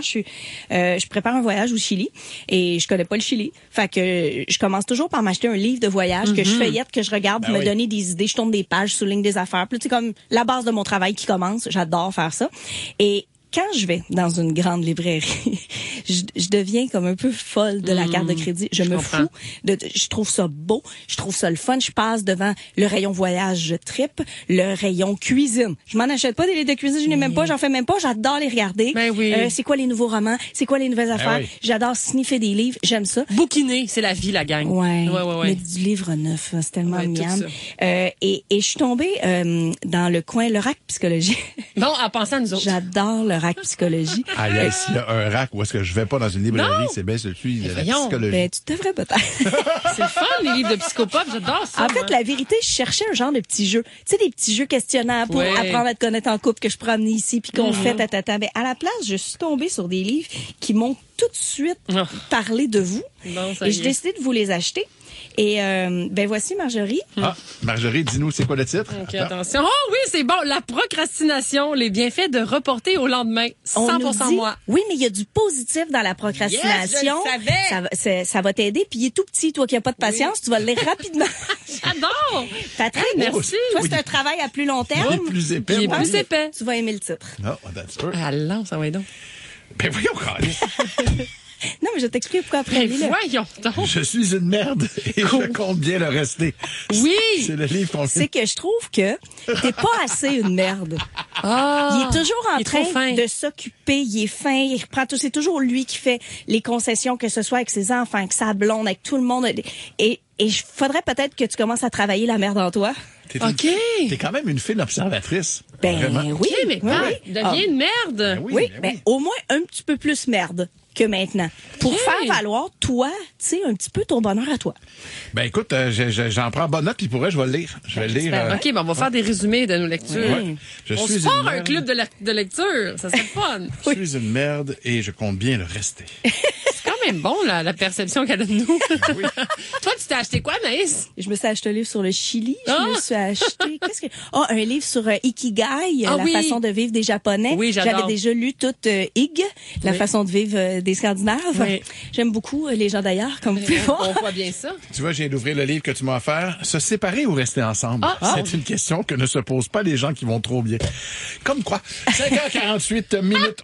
je prépare un voyage au Chili et je connais pas le Chili. Fait que je commence toujours par m'acheter un livre de voyage que je feuillette, que je regarde pour me donner des idées. Je tourne des pages, je souligne des affaires. Puis c'est comme la base de mon travail qui commence. J'adore faire ça. Et quand je vais dans une grande librairie, je deviens comme un peu folle de la carte de crédit. Je me fous. Je trouve ça beau. Je trouve ça le fun. Je passe devant le rayon voyage, je trippe. Le rayon cuisine. Je m'en achète pas des livres de cuisine. Je n'ai même pas. J'en fais même pas. J'adore les regarder. C'est quoi les nouveaux romans? C'est quoi les nouvelles affaires? J'adore sniffer des livres. J'aime ça. Bouquiner, c'est la vie, la gang. Ouais. Mais du livre neuf, c'est tellement miam. Et je suis tombée dans le coin, le rack psychologie. Bon, à penser à nous autres. J'adore le rack psychologie. Ah, s'il y a un rack où est-ce que je vais pas dans une librairie, c'est bien celui de la psychologie. Ben, tu devrais peut-être. C'est le fun, les livres de psychopop, j'adore ça. En fait, la vérité, je cherchais un genre de petits jeux. Tu sais, des petits jeux questionnables pour apprendre à te connaître en couple que je pourrais amener ici puis qu'on fait tatata. Ben, à la place, je suis tombée sur des livres qui m'ont tout de suite parlé de vous. Et j'ai décidé de vous les acheter. Et ben voici Marjorie. Marjorie, dis-nous c'est quoi le titre? Okay, attention. Oh oui, c'est bon. La procrastination, les bienfaits de reporter au lendemain. 100% moi. Oui, mais il y a du positif dans la procrastination. Yes, je le savais. Ça va t'aider. Puis il est tout petit, toi qui n'as pas de patience, tu vas le lire rapidement. J'adore. Patrick, merci. Toi, c'est un travail à plus long terme. Il est plus épais. Il est plus épais. Tu vas aimer le titre. Non, that's good. Ah non, ça va être donc. Ben voyons, Non, mais je t'explique pourquoi après. Voyons donc. Je suis une merde et je compte bien le rester. Oui. C'est le livre qu'on C'est que je trouve que t'es pas assez une merde. Il est toujours en train de s'occuper. Il est fin. Il reprend tout. C'est toujours lui qui fait les concessions, que ce soit avec ses enfants, avec sa blonde, avec tout le monde. Et il faudrait peut-être que tu commences à travailler la merde en toi. T'es quand même une fine observatrice. Ben oui. Mais deviens une merde. Ben au moins un petit peu plus merde que maintenant. Pour faire valoir, toi, tu sais, un petit peu ton bonheur à toi. Ben écoute, j'en prends bonne note, puis pour vrai, je vais le lire. Je vais le lire. OK, ben on va faire des résumés de nos lectures. On se part un club de lecture. Ça serait fun. Je suis une merde et je compte bien le rester. C'est quand même bon, la perception qu'elle a de nous. Toi, tu t'es acheté quoi, Naïs? Je me suis acheté un livre sur le Chili. Je me suis acheté... un livre sur Ikigai, la façon de vivre des Japonais. Oui, j'adore. J'avais déjà lu toute Ig, la façon de vivre des Scandinaves. Oui. J'aime beaucoup les gens d'ailleurs, comme vous pouvez voir. On voit bien ça. Tu vois, je viens d'ouvrir le livre que tu m'as offert. Se séparer ou rester ensemble? C'est une question que ne se posent pas les gens qui vont trop bien. Comme quoi? 5h48 minutes.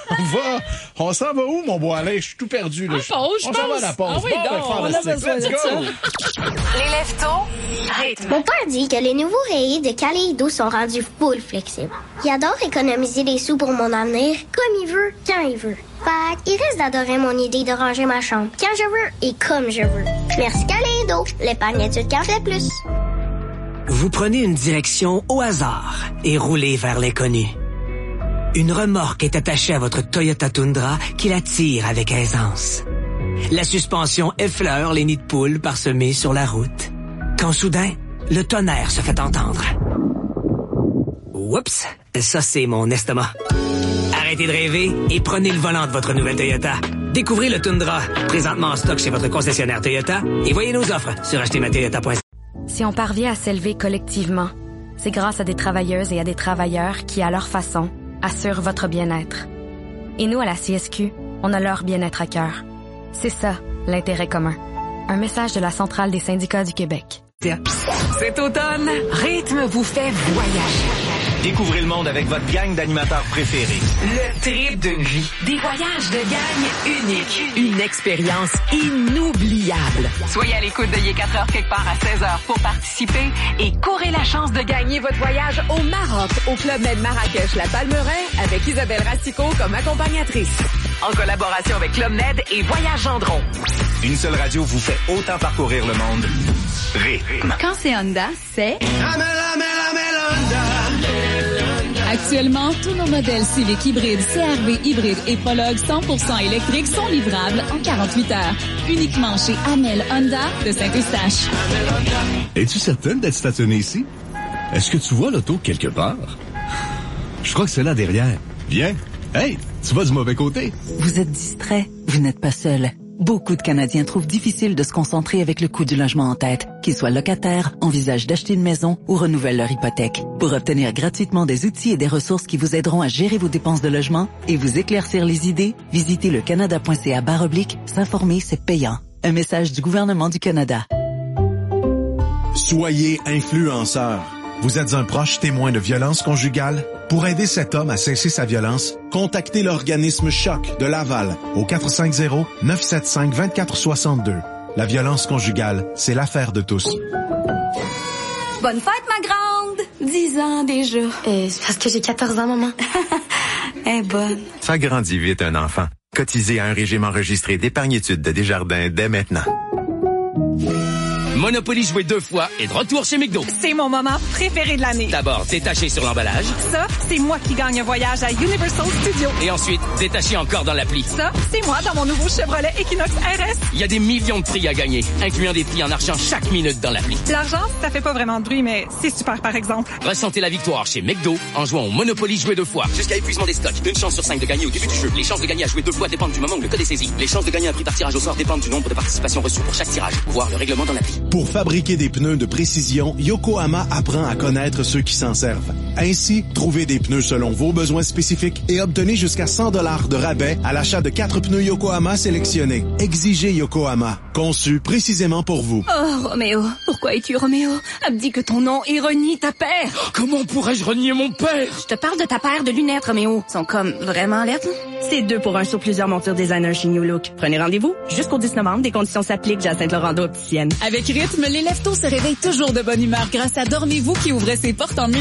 On s'en va où, mon Boilet? Je suis tout perdu. Là. On s'en va à la pause. Ah oui, on a besoin de ça. Les leftos, rythme. Mon père dit que les nouveaux rayés de Kaleido sont rendus full flexibles. Il adore économiser des sous pour mon avenir, comme il veut, quand il veut. Fait qu'il risque d'adorer mon idée de ranger ma chambre quand je veux et comme je veux. Merci Kaleido, l'épargne étude qu'en fait plus. Vous prenez une direction au hasard et roulez vers l'inconnu. Une remorque est attachée à votre Toyota Tundra qui la tire avec aisance. La suspension effleure les nids de poules parsemés sur la route. Quand soudain, le tonnerre se fait entendre. Oups, ça c'est mon estomac. Arrêtez de rêver et prenez le volant de votre nouvelle Toyota. Découvrez le Tundra, présentement en stock chez votre concessionnaire Toyota, et voyez nos offres sur achetermatoyota.ca. Si on parvient à s'élever collectivement, c'est grâce à des travailleuses et à des travailleurs qui, à leur façon, assurent votre bien-être. Et nous, à la CSQ, on a leur bien-être à cœur. C'est ça, l'intérêt commun. Un message de la Centrale des syndicats du Québec. Cet automne, Rythme vous fait voyager. Découvrez le monde avec votre gang d'animateurs préférés. Le trip d'une vie. Des voyages de gang uniques. Une expérience inoubliable. Soyez à l'écoute de Yé 4 heures quelque part à 16h pour participer et courez la chance de gagner votre voyage au Maroc, au Club Med Marrakech La Palmeraie avec Isabelle Racicot comme accompagnatrice. en collaboration avec Club Med et Voyage Gendron. Une seule radio vous fait autant parcourir le monde. Rythme. Quand c'est Honda, c'est... Actuellement, tous nos modèles Civic hybrides, CR-V hybrides et Prologue 100% électriques sont livrables en 48 heures. Uniquement chez Amel Honda de Saint-Eustache. Es-tu certaine d'être stationnée ici? Est-ce que tu vois l'auto quelque part? Je crois que c'est là derrière. Viens. Hey, tu vas du mauvais côté. Vous êtes distrait. Vous n'êtes pas seul. Beaucoup de Canadiens trouvent difficile de se concentrer avec le coût du logement en tête. Qu'ils soient locataires, envisagent d'acheter une maison ou renouvellent leur hypothèque. Pour obtenir gratuitement des outils et des ressources qui vous aideront à gérer vos dépenses de logement et vous éclaircir les idées, visitez le canada.ca/. S'informer, c'est payant. Un message du gouvernement du Canada. Soyez influenceur. Vous êtes un proche témoin de violence conjugale? Pour aider cet homme à cesser sa violence, contactez l'organisme Choc de Laval au 450-975-2462. La violence conjugale, c'est l'affaire de tous. Bonne fête, ma grande! 10 ans déjà. C'est parce que j'ai 14 ans, maman. Elle est bonne. Ça grandit vite un enfant. Cotisez à un régime enregistré d'épargne-études de Desjardins dès maintenant. Monopoly joué 2 fois et de retour chez McDo. C'est mon moment préféré de l'année. D'abord, détaché sur l'emballage. Ça, c'est moi qui gagne un voyage à Universal Studios. Et ensuite, détaché encore dans l'appli. Ça, c'est moi dans mon nouveau Chevrolet Equinox RS. Il y a des millions de prix à gagner, incluant des prix en argent chaque minute dans l'appli. L'argent, ça fait pas vraiment de bruit, mais c'est super par exemple. Ressentez la victoire chez McDo en jouant au Monopoly joué 2 fois. Jusqu'à épuisement des stocks. Une chance sur 5 de gagner au début du jeu. Les chances de gagner à jouer 2 fois dépendent du moment où le code est saisi. Les chances de gagner un prix par tirage au sort dépendent du nombre de participations reçues pour chaque tirage. Voir le règlement dans l'appli. Pour fabriquer des pneus de précision, Yokohama apprend à connaître ceux qui s'en servent. Ainsi, trouvez des pneus selon vos besoins spécifiques et obtenez jusqu'à 100 $ de rabais à l'achat de 4 pneus Yokohama sélectionnés. Exigez Yokohama, conçu précisément pour vous. Oh, Roméo, pourquoi es-tu Roméo? Abdis que ton nom et renie ta paire. Comment pourrais-je renier mon père? Je te parle de ta paire de lunettes, Roméo. Ils sont comme vraiment lettres. C'est 2 pour 1 sur plusieurs montures designer chez New Look. Prenez rendez-vous jusqu'au 10 novembre. Des conditions s'appliquent. J'ai à Saint-Laurent-d'Eau opticienne. Avec Rythme, les leftos se réveillent toujours de bonne humeur grâce à Dormez-vous qui ouvrait ses portes en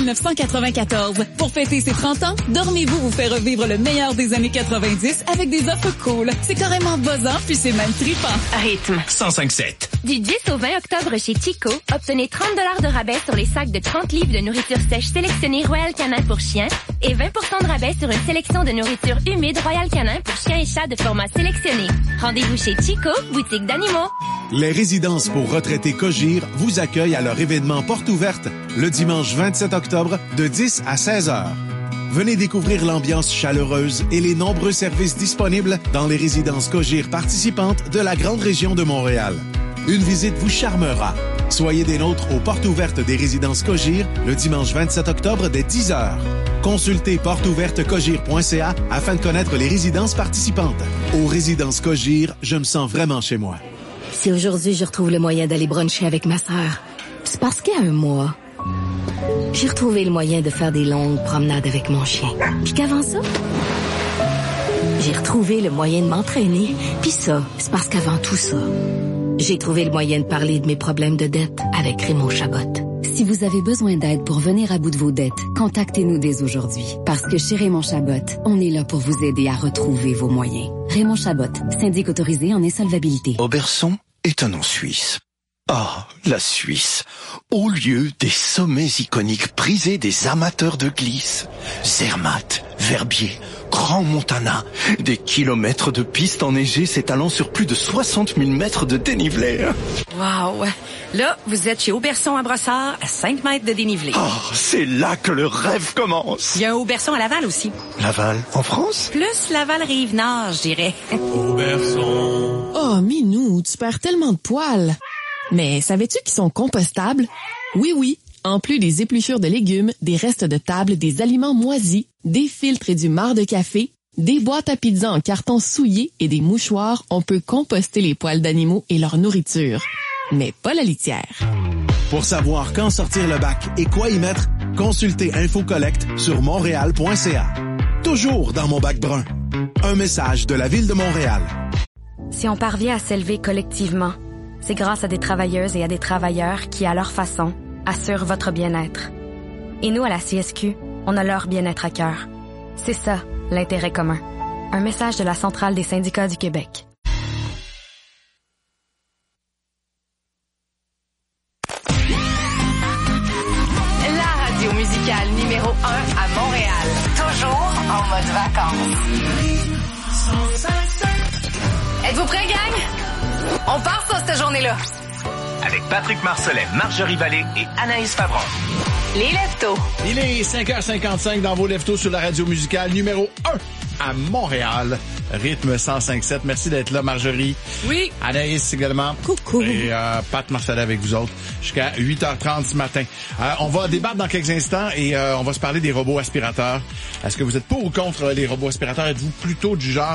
1994. Pour fêter ses 30 ans, Dormez-vous vous fait revivre le meilleur des années 90 avec des offres cool. C'est carrément buzzant puis c'est même trippant. Rythme 105.7. Du 10 au 20 octobre chez Chico, obtenez 30 $ de rabais sur les sacs de 30 livres de nourriture sèche sélectionnée Royal Canin pour chiens et 20 % de rabais sur une sélection de nourriture humide Royal Canin pour chiens et chats de format sélectionné. Rendez-vous chez Chico, boutique d'animaux. Les résidences pour retraités Cogir vous accueillent à leur événement Porte ouverte le dimanche 27 octobre de 10 à 16 heures. Venez découvrir l'ambiance chaleureuse et les nombreux services disponibles dans les résidences Cogir participantes de la grande région de Montréal. Une visite vous charmera. Soyez des nôtres aux portes ouvertes des résidences Cogir le dimanche 27 octobre dès 10 heures. Consultez porteouvertecogir.ca afin de connaître les résidences participantes. Aux résidences Cogir, je me sens vraiment chez moi. Si aujourd'hui je retrouve le moyen d'aller bruncher avec ma sœur, c'est parce qu'il y a un mois, j'ai retrouvé le moyen de faire des longues promenades avec mon chien. Puis qu'avant ça, j'ai retrouvé le moyen de m'entraîner. Puis ça, c'est parce qu'avant tout ça, j'ai trouvé le moyen de parler de mes problèmes de dette avec Raymond Chabot. Si vous avez besoin d'aide pour venir à bout de vos dettes, contactez-nous dès aujourd'hui. Parce que chez Raymond Chabot, on est là pour vous aider à retrouver vos moyens. Raymond Chabot, syndic autorisé en insolvabilité. Auberson est un nom suisse. Ah, la Suisse, au lieu des sommets iconiques prisés des amateurs de glisse. Zermatt, Verbier, Grand Montana, des kilomètres de pistes enneigées s'étalant sur plus de 60 000 mètres de dénivelé. Wow! Là, vous êtes chez Auberson à Brossard, à 5 mètres de dénivelé. Oh, c'est là que le rêve commence. Il y a un Auberson à Laval aussi. Laval, en France? Plus Laval-Rive-Nord, je dirais. Auberson. Oh, Minou, tu perds tellement de poils. Mais savais-tu qu'ils sont compostables? Oui, oui. En plus des épluchures de légumes, des restes de table, des aliments moisis, des filtres et du marc de café, des boîtes à pizza en carton souillé et des mouchoirs, on peut composter les poils d'animaux et leur nourriture. Mais pas la litière. Pour savoir quand sortir le bac et quoi y mettre, consultez InfoCollect sur montréal.ca. Toujours dans mon bac brun. Un message de la Ville de Montréal. Si on parvient à s'élever collectivement, c'est grâce à des travailleuses et à des travailleurs qui, à leur façon, assurent votre bien-être. Et nous, à la CSQ, on a leur bien-être à cœur. C'est ça, l'intérêt commun. Un message de la Centrale des syndicats du Québec. La radio musicale numéro 1 à Montréal. Toujours en mode vacances. Êtes-vous prêts, gang? On part ça, cette journée-là. Avec Patrick Marcellet, Marjorie Vallée et Anaïs Favron. Les Leftos. Il est 5h55 dans vos Leftos sur la radio musicale numéro 1 à Montréal. Rythme 105.7. Merci d'être là, Marjorie. Oui. Anaïs également. Coucou. Et Pat Marcellet avec vous autres jusqu'à 8h30 ce matin. On va débattre dans quelques instants et on va se parler des robots aspirateurs. Est-ce que vous êtes pour ou contre les robots aspirateurs? Êtes-vous plutôt du genre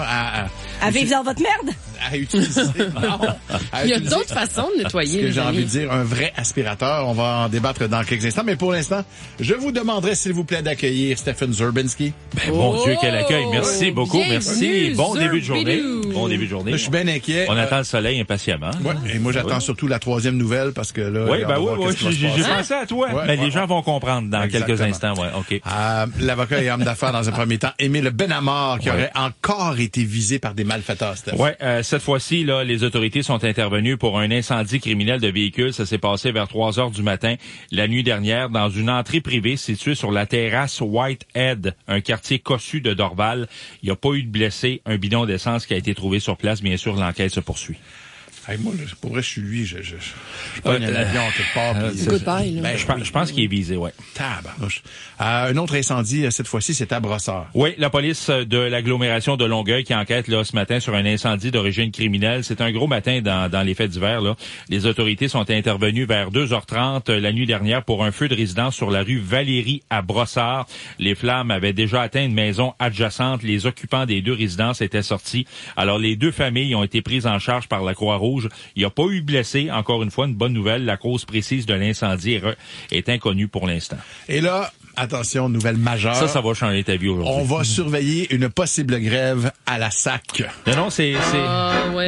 à vivre dans votre merde? À utiliser. Non, Il y a d'autres façons de nettoyer. Ce que j'ai envie de dire, un vrai aspirateur. On va en débattre dans quelques instants. Mais pour l'instant, je vous demanderai, s'il vous plaît, d'accueillir Stephen Zurbinski. Mon Dieu, quel accueil. Merci beaucoup. Merci. Bon début de journée. Bon début de journée. Là, je suis bien inquiet. On attend le soleil impatiemment. Ouais. Et moi, j'attends surtout la troisième nouvelle parce que là... Oui, j'ai pensé à toi. Mais les gens vont comprendre dans quelques instants. Ouais, OK. L'avocat et homme d'affaires, dans un premier temps, Émile Benamor, qui aurait encore été visé par des malfaiteurs, Steph. Ouais, cette fois-ci, là, les autorités sont intervenues pour un incendie criminel de véhicule. Ça s'est passé vers 3 heures du matin la nuit dernière dans une entrée privée située sur la terrasse Whitehead, un quartier cossu de Dorval. Il n'y a pas eu de blessés. Un bidon d'essence qui a été trouvé sur place. Bien sûr, l'enquête se poursuit. Hey, moi, pour vrai, je suis lui. Je pogne un avion quelque part. Goodbye, là. Je pense qu'il est visé, ouais. Tabarnouche. Un autre incendie, cette fois-ci, c'est à Brossard. Oui, la police de l'agglomération de Longueuil qui enquête là ce matin sur un incendie d'origine criminelle. C'est un gros matin dans les faits d'hiver, là. Les autorités sont intervenues vers 2h30 la nuit dernière pour un feu de résidence sur la rue Valérie à Brossard. Les flammes avaient déjà atteint une maison adjacente. Les occupants des deux résidences étaient sortis. Alors, les deux familles ont été prises en charge par la Croix-Rouge. Il n'y a pas eu de blessés. Encore une fois, une bonne nouvelle. La cause précise de l'incendie est inconnue pour l'instant. Et là, attention, nouvelle majeure. Ça va changer ta vie aujourd'hui. On va surveiller une possible grève à la SAC. Non, c'est partout.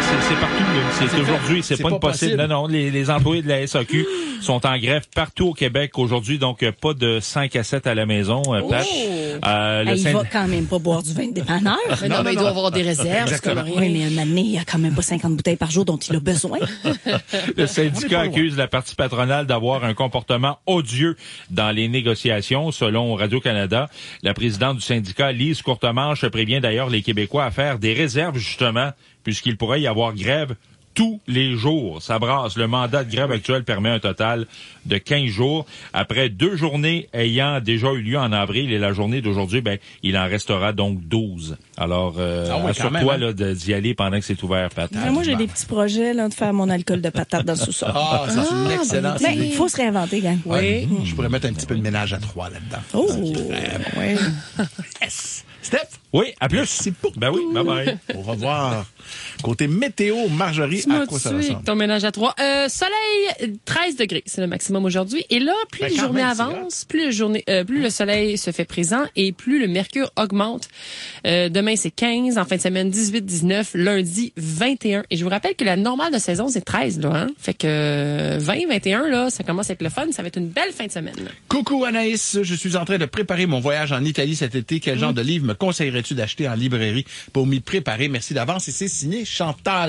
C'est aujourd'hui. C'est pas une possible. Non, les employés de la SAQ sont en grève partout au Québec aujourd'hui. Donc, pas de 5 à 7 à la maison, Pat. Il va quand même pas boire du vin de dépanneur. Non, mais il doit avoir des réserves. Oui, mais un moment donné, il y a quand même pas 50 bouteilles par jour dont il a besoin. Le syndicat accuse la partie patronale d'avoir un comportement odieux dans les négociations, selon Radio-Canada. La présidente du syndicat, Lise Courtemanche, prévient d'ailleurs les Québécois à faire des réserves, justement, puisqu'il pourrait y avoir grève tous les jours. Ça brasse. Le mandat de grève actuel permet un total de 15 jours. Après 2 journées ayant déjà eu lieu en avril et la journée d'aujourd'hui, il en restera donc 12. Alors, assure-toi d'y aller pendant que c'est ouvert, Pat. Moi, j'ai des petits projets là, de faire mon alcool de patate dans le sous-sol. Ça, c'est une excellente idée. Mais il faut se réinventer, gang. Oui. Je pourrais mettre un petit peu de ménage à 3 là-dedans. Oh! Oui. Yes! Steph? Oui, à plus. Merci beaucoup. Ben oui, bye-bye. Au revoir. Côté météo, Marjorie, à quoi ça ressemble? Ton ménage à 3. Soleil, 13 degrés, c'est le maximum aujourd'hui. Et là, plus les journées avancent, plus le soleil se fait présent et plus le mercure augmente. Demain, c'est 15. En fin de semaine, 18, 19. Lundi, 21. Et je vous rappelle que la normale de saison, c'est 13, là, hein? Fait que 20, 21, là, ça commence avec le fun. Ça va être une belle fin de semaine. Coucou Anaïs, je suis en train de préparer mon voyage en Italie cet été. Quel genre de livre me conseillerais-tu d'acheter en librairie pour m'y préparer? Merci d'avance. Et c'est signé Chantal.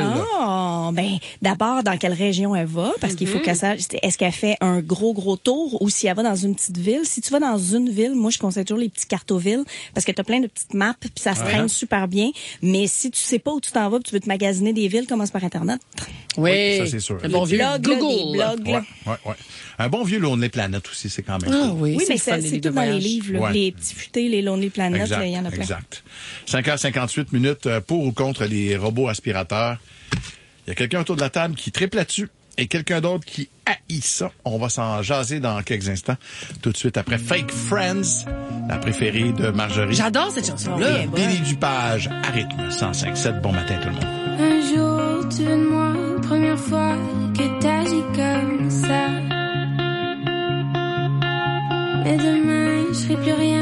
D'abord, dans quelle région elle va? Parce qu'il faut qu'elle sache, est-ce qu'elle fait un gros tour ou si elle va dans une petite ville? Si tu vas dans une ville, moi, je conseille toujours les petits cartovilles parce que tu as plein de petites maps puis ça se traîne super bien. Mais si tu sais pas où tu t'en vas puis tu veux te magasiner des villes, commence par Internet. Oui, ça c'est sûr. Un bon vieux Google. Ouais. Un bon vieux Lonely Planet aussi, c'est quand même cool. Oui, mais c'est tout dans les livres. Là. Les petits futés, les Lonely Planet, il y en a plein. Exact. 5h58 pour ou contre les robots aspirateurs. Il y a quelqu'un autour de la table qui triple là-dessus et quelqu'un d'autre qui haït ça. On va s'en jaser dans quelques instants. Tout de suite après Fake Friends, la préférée de Marjorie. J'adore cette chanson-là. Billy Dupage, à rythme 105.7. Bon matin tout le monde. Un jour, tu veux de moi, première fois que t'agis comme ça. Mais demain, je ferai plus rien.